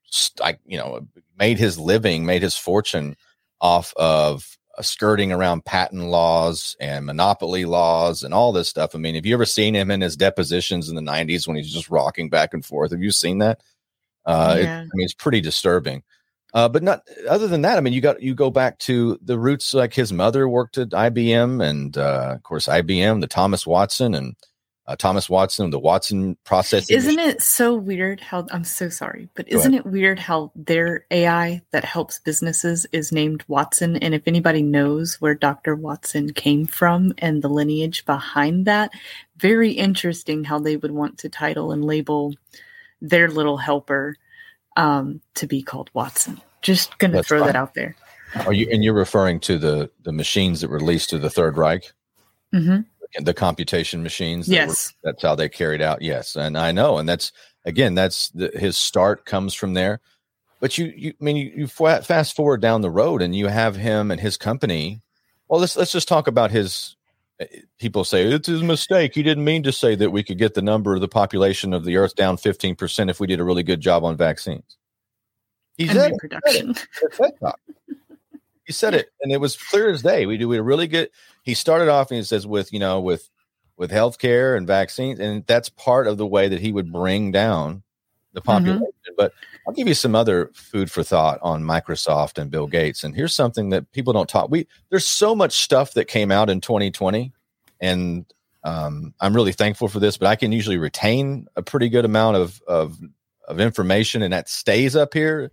like, you know, made his living, made his fortune off of uh, skirting around patent laws and monopoly laws and all this stuff. I mean, have you ever seen him in his depositions in the nineties when he's just rocking back and forth? Have you seen that? Uh, yeah. it, I mean, it's pretty disturbing. Uh, but not other than that. I mean, you got you go back to the roots. Like his mother worked at I B M, and uh, of course, I B M, the Thomas Watson, and uh, Thomas Watson, the Watson processing.
Isn't
machine.
it so weird how I'm so sorry, but isn't it weird how their A I that helps businesses is named Watson? And if anybody knows where Doctor Watson came from and the lineage behind that, very interesting how they would want to title and label their little helper. Um, to be called Watson. Just going to throw fine. that out there.
Are you, and you're referring to the, the machines that were released to the Third Reich? Mm-hmm. The computation machines? That
yes.
Were, that's how they carried out. Yes. And I know. And that's, again, that's the, his start comes from there. But you, you I mean, you, you fast forward down the road and you have him and his company. Well, let's, let's just talk about his, people say it's his mistake. He didn't mean to say that we could get the number of the population of the earth down fifteen percent if we did a really good job on vaccines. He
and
said
reproduction.
it. He said it, and it was clear as day. We do a really good. He started off and he says with, you know, with, with healthcare and vaccines. And that's part of the way that he would bring down the population. Mm-hmm. But I'll give you some other food for thought on Microsoft and Bill Gates. And here's something that people don't talk. We there's so much stuff that came out in twenty twenty, and um, I'm really thankful for this. But I can usually retain a pretty good amount of of, of information, and that stays up here.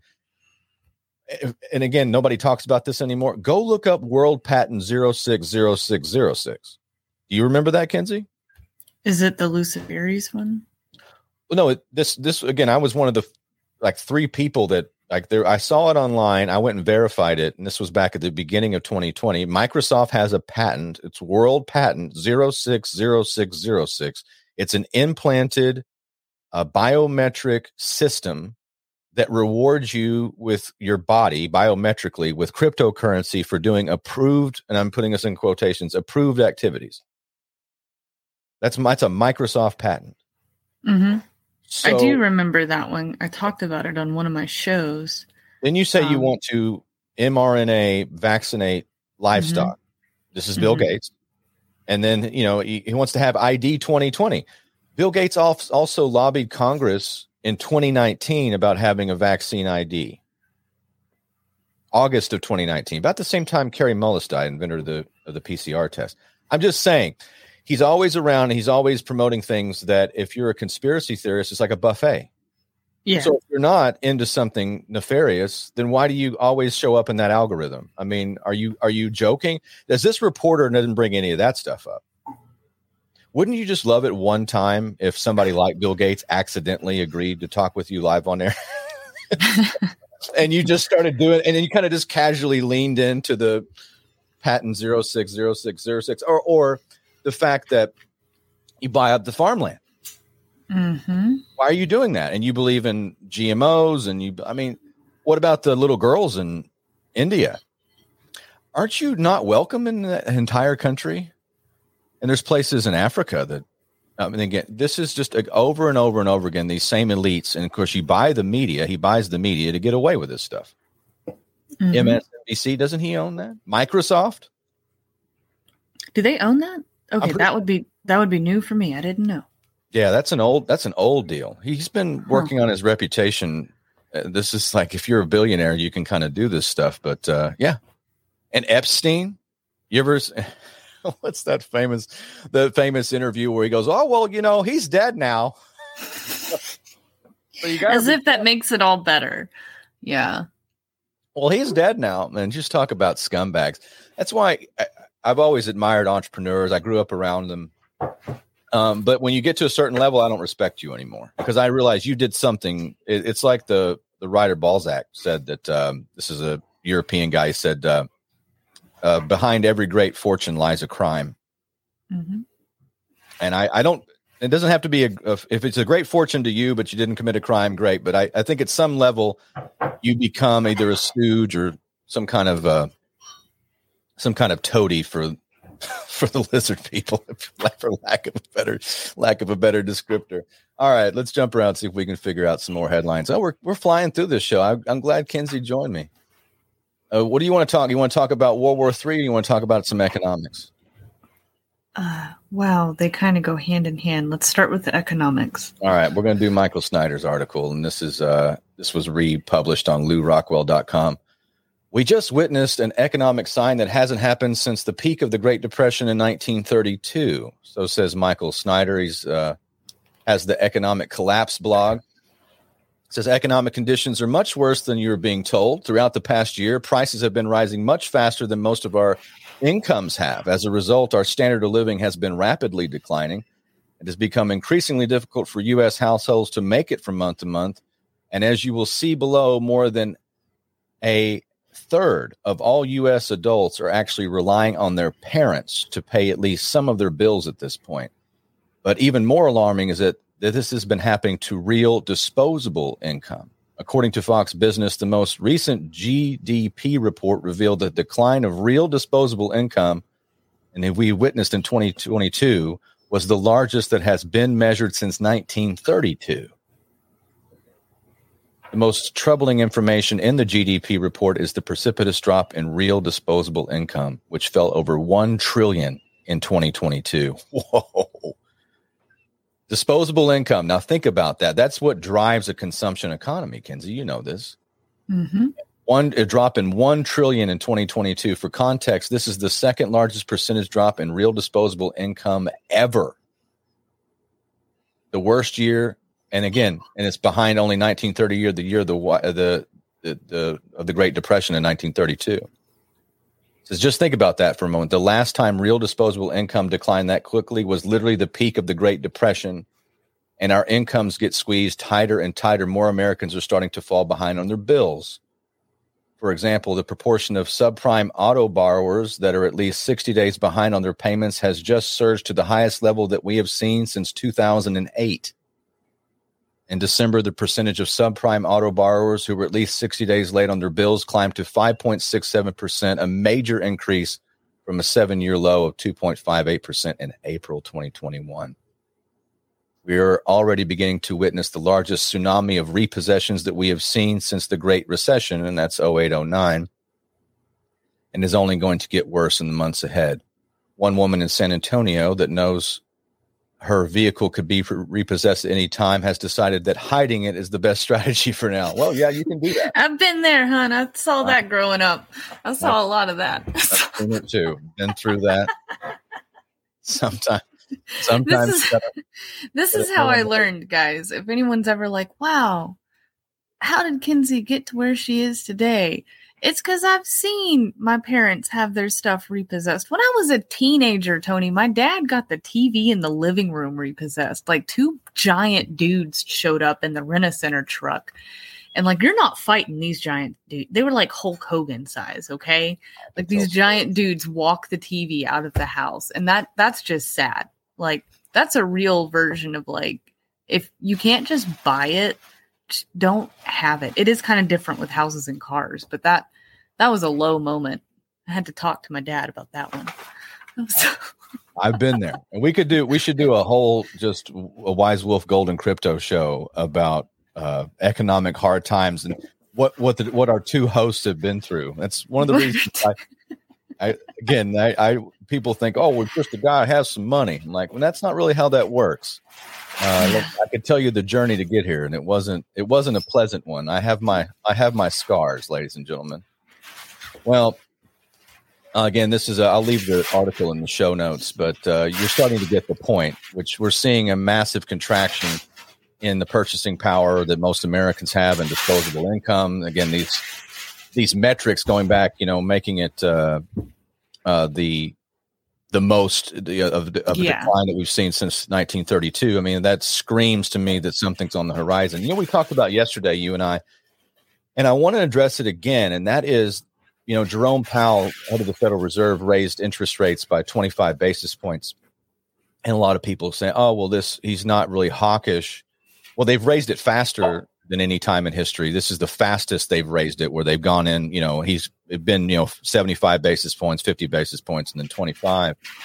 And again, nobody talks about this anymore. Go look up World Patent zero six zero six zero six. Do you remember that, Kenzie?
Is it the Luciferi's one?
Well, no, it, this, this, again, I was one of the like three people that like there, I saw it online. I went and verified it. And this was back at the beginning of twenty twenty. Microsoft has a patent. It's World Patent zero six zero six zero six. It's an implanted uh, biometric system that rewards you with your body biometrically with cryptocurrency for doing approved, and I'm putting this in quotations, approved activities. That's, that's a Microsoft patent.
Mm-hmm.
So,
I do remember that one. I talked about it on one of my shows.
Then you say um, you want to mRNA vaccinate livestock. Mm-hmm. This is mm-hmm. Bill Gates. And then, you know, he, he wants to have I D twenty twenty. Bill Gates also lobbied Congress in twenty nineteen about having a vaccine I D. August of twenty nineteen, about the same time Kerry Mullis died, inventor of the, of the P C R test. I'm just saying, he's always around. And he's always promoting things that if you're a conspiracy theorist, it's like a buffet.
Yeah.
So if you're not into something nefarious, then why do you always show up in that algorithm? I mean, are you are you joking? Does this reporter didn't bring any of that stuff up? Wouldn't you just love it one time if somebody like Bill Gates accidentally agreed to talk with you live on air? And you just started doing, and then you kind of just casually leaned into the patent zero six zero six zero six, or or the fact that you buy up the farmland.
Mm-hmm.
Why are you doing that? And you believe in G M Os, and you, I mean, what about the little girls in India? Aren't you not welcome in the entire country? And there's places in Africa that, I mean, again, this is just a, over and over and over again, these same elites. And of course, you buy the media, he buys the media to get away with this stuff. Mm-hmm. M S N B C, doesn't he own that? Microsoft?
Do they own that? Okay, that would be that would be new for me. I didn't know.
Yeah, that's an old that's an old deal. He's been working huh. on his reputation. Uh, this is like, if you're a billionaire, you can kind of do this stuff. But uh, yeah, and Epstein, you ever? What's that famous the famous interview where he goes, "Oh well, you know, he's dead now." So you
As if
be-
that makes it all better. Yeah.
Well, he's dead now, man. Just talk about scumbags. That's why I, I've always admired entrepreneurs. I grew up around them. Um, but when you get to a certain level, I don't respect you anymore because I realize you did something. It, it's like the, the writer Balzac said that um, this is a European guy. He said, uh, uh, behind every great fortune lies a crime.
Mm-hmm. And
I, I don't, it doesn't have to be a, a, if it's a great fortune to you, but you didn't commit a crime, great. But I, I think at some level you become either a stooge or some kind of, uh, some kind of toady for, for the lizard people, for lack of a better lack of a better descriptor. All right, let's jump around, see if we can figure out some more headlines. Oh, we're we're flying through this show. I, I'm glad Kinsey joined me. Uh, what do you want to talk? You want to talk about World War Three, or you want to talk about some economics?
Uh, wow, they kind of go hand in hand. Let's start with the economics.
All right, we're going to do Michael Snyder's article, and this is uh, this was republished on lou rockwell dot com. We just witnessed an economic sign that hasn't happened since the peak of the Great Depression in nineteen thirty-two. So says Michael Snyder. He's uh, has the Economic Collapse blog. It says economic conditions are much worse than you're being told. Throughout the past year, prices have been rising much faster than most of our incomes have. As a result, our standard of living has been rapidly declining. It has become increasingly difficult for U S households to make it from month to month. And as you will see below, more than a third of all U S adults are actually relying on their parents to pay at least some of their bills at this point. But even more alarming is that, that this has been happening to real disposable income. According to Fox Business, the most recent G D P report revealed that the decline of real disposable income, and that we witnessed in twenty twenty-two, was the largest that has been measured since nineteen thirty-two. The most troubling information in the G D P report is the precipitous drop in real disposable income, which fell over one trillion dollars in twenty twenty-two. Whoa. Disposable income. Now think about that. That's what drives a consumption economy, Kinsey. You know this.
Mm-hmm.
One a drop in one trillion in twenty twenty-two. For context, this is the second largest percentage drop in real disposable income ever. The worst year, and again, and it's behind only nineteen thirty year, the year of the the the, the of the Great Depression in nineteen thirty-two. So just think about that for a moment. The last time real disposable income declined that quickly was literally the peak of the Great Depression, and our incomes get squeezed tighter and tighter. More Americans are starting to fall behind on their bills. For example, the proportion of subprime auto borrowers that are at least sixty days behind on their payments has just surged to the highest level that we have seen since two thousand eight. In December, the percentage of subprime auto borrowers who were at least sixty days late on their bills climbed to five point six seven percent, a major increase from a seven-year low of two point five eight percent in April twenty twenty-one. We are already beginning to witness the largest tsunami of repossessions that we have seen since the Great Recession, and that's oh eight oh nine, and is only going to get worse in the months ahead. One woman in San Antonio that knows her vehicle could be repossessed at any time has decided that hiding it is the best strategy for now. Well, yeah, you can do that.
I've been there, hon. I saw that growing up. I saw a lot of that.
I've seen it too. Been through that. Sometimes. Sometimes.
This is, this is how I learned, guys. If anyone's ever like, wow, how did Kinsey get to where she is today? It's because I've seen my parents have their stuff repossessed. When I was a teenager, Tony, my dad got the T V in the living room repossessed. Like two giant dudes showed up in the Rent-A-Center truck. And like, you're not fighting these giant dudes. They were like Hulk Hogan size, okay? Like these giant dudes walk the T V out of the house. And that that's just sad. Like, that's a real version of like, if you can't just buy it, don't have it. It is kind of different with houses and cars, but that that was a low moment. I had to talk to my dad about that one.
I've been there, and we could do. We should do a whole just a Wise Wolf Golden Crypto show about uh, economic hard times and what what the, what our two hosts have been through. That's one of the reasons. I, I again, I, I people think, oh, we're just a guy who has some money. I'm like, well, that's not really how that works. Uh, look, I could tell you the journey to get here, and it wasn't it wasn't a pleasant one. I have my I have my scars, ladies and gentlemen. Well, uh, again, this is a, I'll leave the article in the show notes, but uh, you're starting to get the point, which we're seeing a massive contraction in the purchasing power that most Americans have and disposable income. Again, these these metrics going back, you know, making it uh, uh, the the most the, of the, of the
yeah.
decline that we've seen since nineteen thirty-two. I mean, that screams to me that something's on the horizon. You know, we talked about yesterday, you and I, and I want to address it again, and that is, you know, Jerome Powell, head of the Federal Reserve, raised interest rates by twenty-five basis points. And a lot of people say, oh, well, this he's not really hawkish. Well, they've raised it faster than any time in history. This is the fastest they've raised it, where they've gone in, you know, he's been, you know, seventy-five basis points, fifty basis points, and then twenty-five.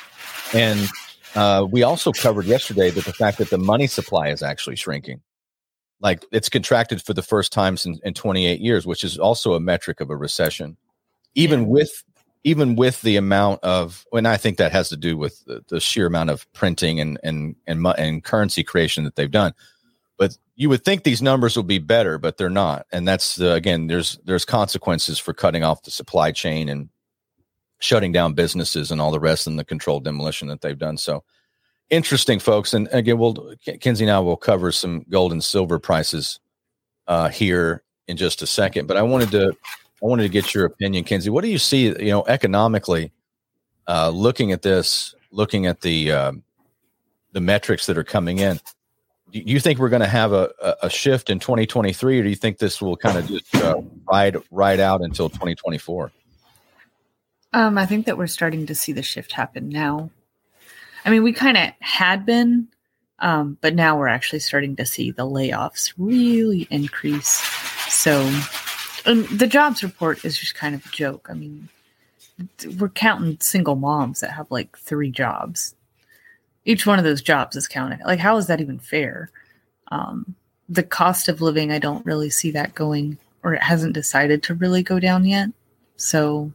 And uh, we also covered yesterday that the fact that the money supply is actually shrinking. Like it's contracted for the first time in, in twenty-eight years, which is also a metric of a recession. Even yeah. with even with the amount of, and I think that has to do with the, the sheer amount of printing and and and and currency creation that they've done. But you would think these numbers will be better, but they're not. And that's uh, again, there's there's consequences for cutting off the supply chain and shutting down businesses and all the rest in the controlled demolition that they've done. So interesting, folks. And again, we'll Kinsey and I will cover some gold and silver prices uh, here in just a second. But I wanted to I wanted to get your opinion, Kinsey. What do you see, you know, economically, uh, looking at this, looking at the uh, the metrics that are coming in? Do you think we're going to have a, a shift in twenty twenty-three, or do you think this will kind of just uh, ride ride out until twenty twenty-four?
Um, I think that we're starting to see the shift happen now. I mean, we kind of had been, um, but now we're actually starting to see the layoffs really increase. So um, the jobs report is just kind of a joke. I mean, we're counting single moms that have like three jobs. Each one of those jobs is counted. Like, how is that even fair? Um, the cost of living, I don't really see that going, or it hasn't decided to really go down yet. So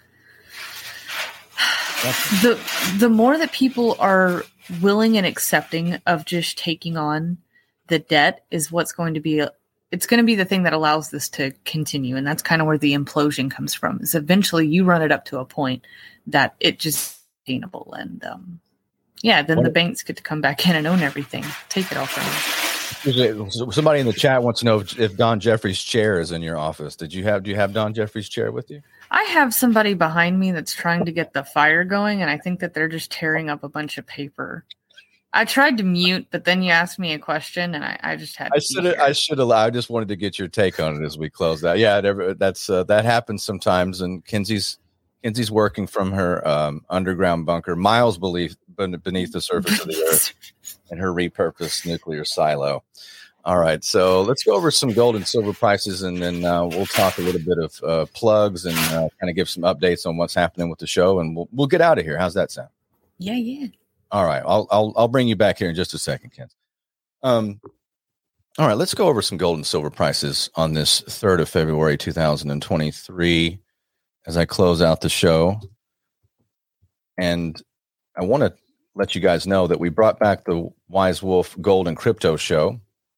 the the more that people are willing and accepting of just taking on the debt is what's going to be a, it's going to be the thing that allows this to continue. And that's kind of where the implosion comes from, is eventually you run it up to a point that it just sustainable. And um, yeah, then the banks get to come back in and own everything. Take it all from them.
Somebody in the chat wants to know if, if Don Jeffries' chair is in your office. Did you have, do you have Don Jeffries' chair with you?
I have somebody behind me that's trying to get the fire going, and I think that they're just tearing up a bunch of paper. I tried to mute, but then you asked me a question, and I, I just had. To
I should. I should allow. I just wanted to get your take on it as we close out. Yeah, it, that's uh, that happens sometimes. And Kinsey's Kinsey's working from her um, underground bunker, miles beneath beneath the surface of the earth, in her repurposed nuclear silo. All right, so let's go over some gold and silver prices, and then uh, we'll talk a little bit of uh, plugs and uh, kind of give some updates on what's happening with the show, and we'll we'll get out of here. How's that sound?
Yeah, yeah.
All right, I'll I'll I'll bring you back here in just a second, Ken. Um, all right, let's go over some gold and silver prices on this third of February, two thousand twenty-three, as I close out the show, and I want to let you guys know that we brought back the Wise Wolf Gold and Crypto Show.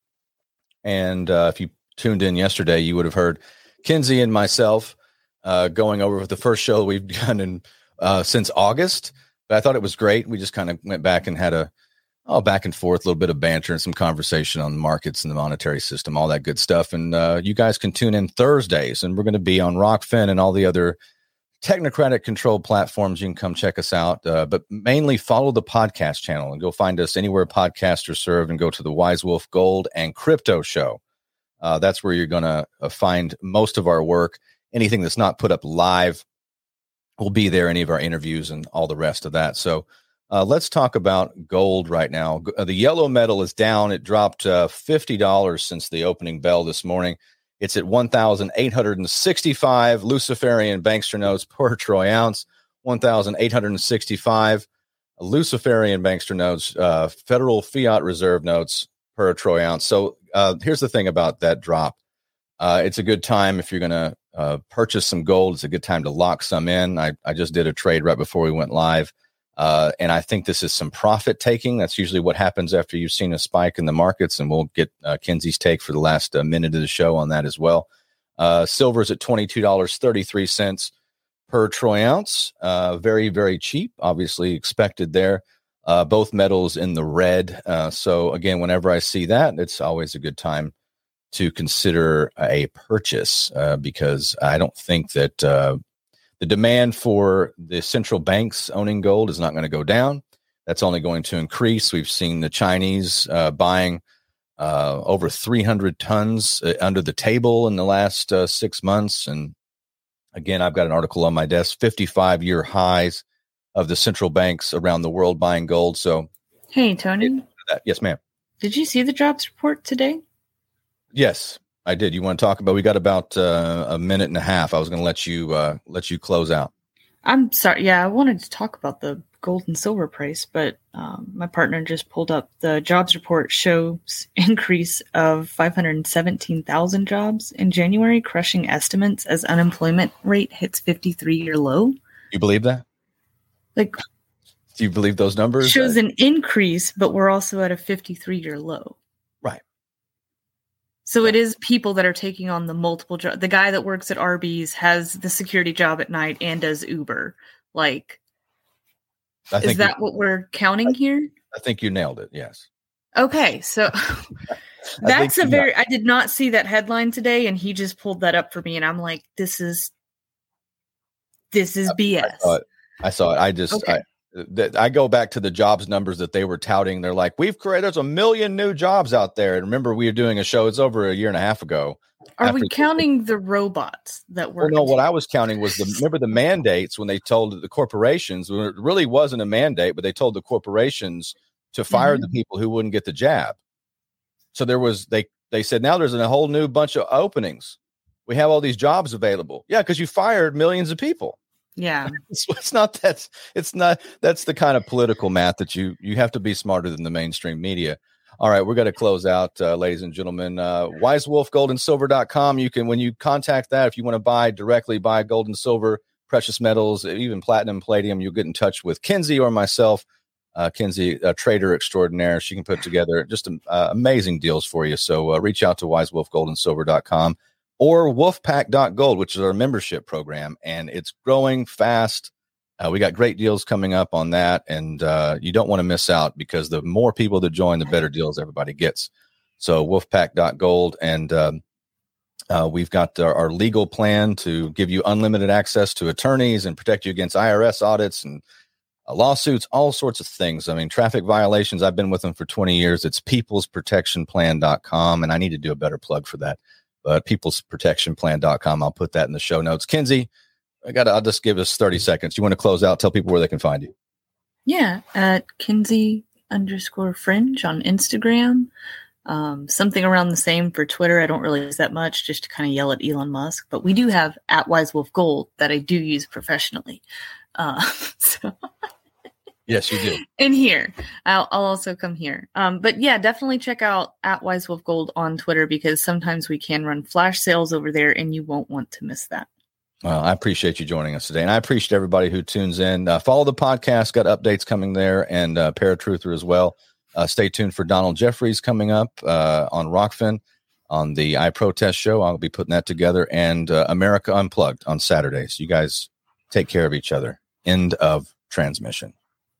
And uh, if you tuned in yesterday, you would have heard Kinsey and myself uh, going over the first show we've done in uh, since August. But I thought it was great. We just kind of went back and had a oh, back and forth, a little bit of banter and some conversation on the markets and the monetary system, all that good stuff. And uh, you guys can tune in Thursdays, and we're going to be on Rockfin and all the other technocratic controlled platforms. You can come check us out, uh, but mainly follow the podcast channel and go find us anywhere podcasts are served, and go to the Wise Wolf Gold and Crypto Show. Uh, that's where you're going to uh, find most of our work. Anything that's not put up live will be there, any of our interviews and all the rest of that. So uh, let's talk about gold right now. Uh, the yellow metal is down. It dropped uh, fifty dollars since the opening bell this morning. It's at one thousand eight hundred sixty-five Luciferian Bankster notes per troy ounce, one thousand eight hundred sixty-five Luciferian Bankster notes, uh, Federal Fiat Reserve notes per troy ounce. So uh, here's the thing about that drop. Uh, it's a good time if you're going to uh, purchase some gold. It's a good time to lock some in. I, I just did a trade right before we went live. Uh, and I think this is some profit taking. That's usually what happens after you've seen a spike in the markets. And we'll get uh, Kinsey's take for the last uh, minute of the show on that as well. Uh, silver's at twenty-two dollars and thirty-three cents per troy ounce. Uh, very, very cheap, obviously expected there. Uh, both metals in the red. Uh, so again, whenever I see that, it's always a good time to consider a purchase uh, because I don't think that uh, the demand for the central banks owning gold is not going to go down. That's only going to increase. We've seen the Chinese uh, buying uh, over three hundred tons uh, under the table in the last uh, six months. And again, I've got an article on my desk, fifty-five year highs of the central banks around the world buying gold. So,
hey, Tony.
That, yes, ma'am.
Did you see the jobs report today?
Yes, I did. You want to talk about? We got about uh, a minute and a half. I was going to let you uh, let you close out.
I'm sorry. Yeah, I wanted to talk about the gold and silver price, but um, my partner just pulled up the jobs report shows increase of five hundred seventeen thousand jobs in January, crushing estimates as unemployment rate hits fifty-three year low.
You believe that?
Like,
do you believe those numbers?
Shows an increase, but we're also at a fifty-three year low.
Right.
So it is people that are taking on the multiple jobs. The guy that works at Arby's has the security job at night and does Uber. Like,
I think
is that
you,
what we're counting I, here?
I think you nailed it. Yes.
Okay. So that's a very, I did not see that headline today, and he just pulled that up for me. And I'm like, this is, this is
I,
B S.
I saw it. I saw it. I just, okay. I, th- I go back to the jobs numbers that they were touting. They're like, we've created, there's a million new jobs out there. And remember, we were doing a show, it's over a year and a half ago.
Are we counting the robots that were?
Well, no, what I was counting was the, remember the mandates when they told the corporations, when it really wasn't a mandate, but they told the corporations to fire mm-hmm. the people who wouldn't get the jab. So there was, they, they said, now there's a whole new bunch of openings. We have all these jobs available. Yeah. Cause you fired millions of people.
Yeah.
It's, it's not that, it's not, that's the kind of political math that you, you have to be smarter than the mainstream media. All right, we're going to close out, uh, ladies and gentlemen. Uh, wise wolf gold and silver dot com. You can, when you contact that, if you want to buy directly, buy gold and silver, precious metals, even platinum, palladium, you'll get in touch with Kinsey or myself. Uh, Kinsey, a trader extraordinaire. She can put together just uh, amazing deals for you. So uh, reach out to wise wolf gold and silver dot com or wolfpack dot gold, which is our membership program, and it's growing fast. Uh, we got great deals coming up on that, and uh, you don't want to miss out because the more people that join, the better deals everybody gets. So wolfpack dot gold, and um, uh, we've got our, our legal plan to give you unlimited access to attorneys and protect you against I R S audits and uh, lawsuits, all sorts of things. I mean, traffic violations, I've been with them for twenty years. It's peoples protection plan dot com, and I need to do a better plug for that. But peoples protection plan dot com, I'll put that in the show notes. Kinsey, I got. I'll just give us thirty seconds. You want to close out? Tell people where they can find you.
Yeah, at Kinsey underscore Fringe on Instagram. Um, something around the same for Twitter. I don't really use that much, just to kind of yell at Elon Musk. But we do have at Wise Wolf Gold that I do use professionally. Uh, so
yes, you do.
In here, I'll, I'll also come here. Um, but yeah, definitely check out at Wise Wolf Gold on Twitter, because sometimes we can run flash sales over there, and you won't want to miss that.
Well, I appreciate you joining us today, and I appreciate everybody who tunes in. Uh, follow the podcast; got updates coming there, and uh, Paratruther as well. Uh, stay tuned for Donald Jeffries coming up uh, on Rockfin on the I Protest show. I'll be putting that together, and uh, America Unplugged on Saturdays. You guys take care of each other. End of transmission.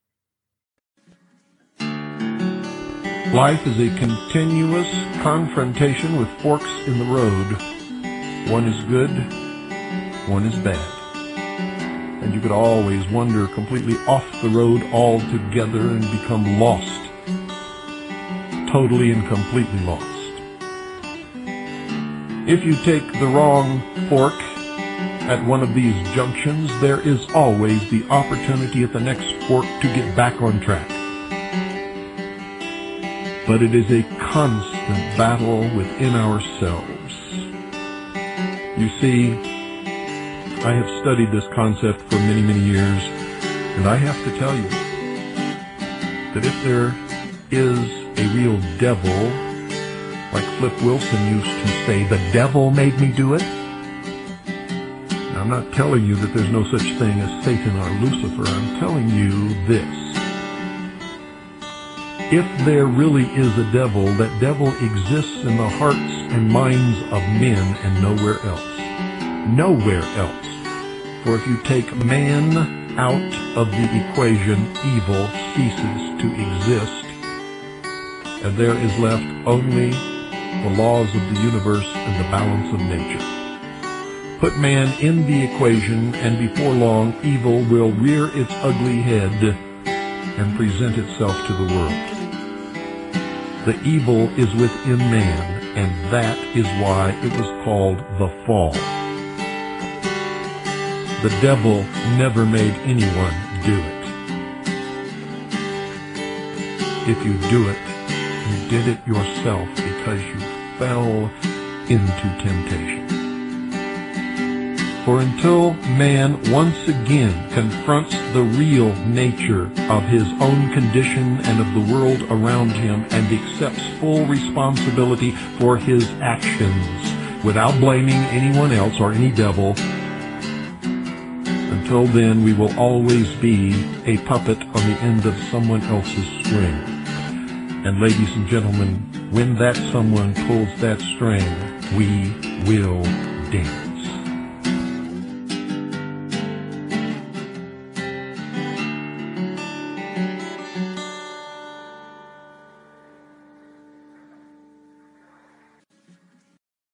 Life is a continuous confrontation with forks in the road. One is good, one is bad. And you could always wander completely off the road altogether and become lost. Totally and completely lost. If you take the wrong fork at one of these junctions, there is always the opportunity at the next fork to get back on track. But it is a constant battle within ourselves. You see, I have studied this concept for many, many years, and I have to tell you that if there is a real devil, like Flip Wilson used to say, the devil made me do it. Now, I'm not telling you that there's no such thing as Satan or Lucifer. I'm telling you this. If there really is a devil, that devil exists in the hearts and minds of men and nowhere else. Nowhere else. For if you take man out of the equation, evil ceases to exist. And there is left only the laws of the universe and the balance of nature. Put man in the equation, and before long, evil will rear its ugly head and present itself to the world. The evil is within man, and that is why it was called the fall. The devil never made anyone do it. If you do it, you did it yourself because you fell into temptation. For until man once again confronts the real nature of his own condition and of the world around him and accepts full responsibility for his actions without blaming anyone else or any devil, until then we will always be a puppet on the end of someone else's string. And ladies and gentlemen, when that someone pulls that string, we will dance.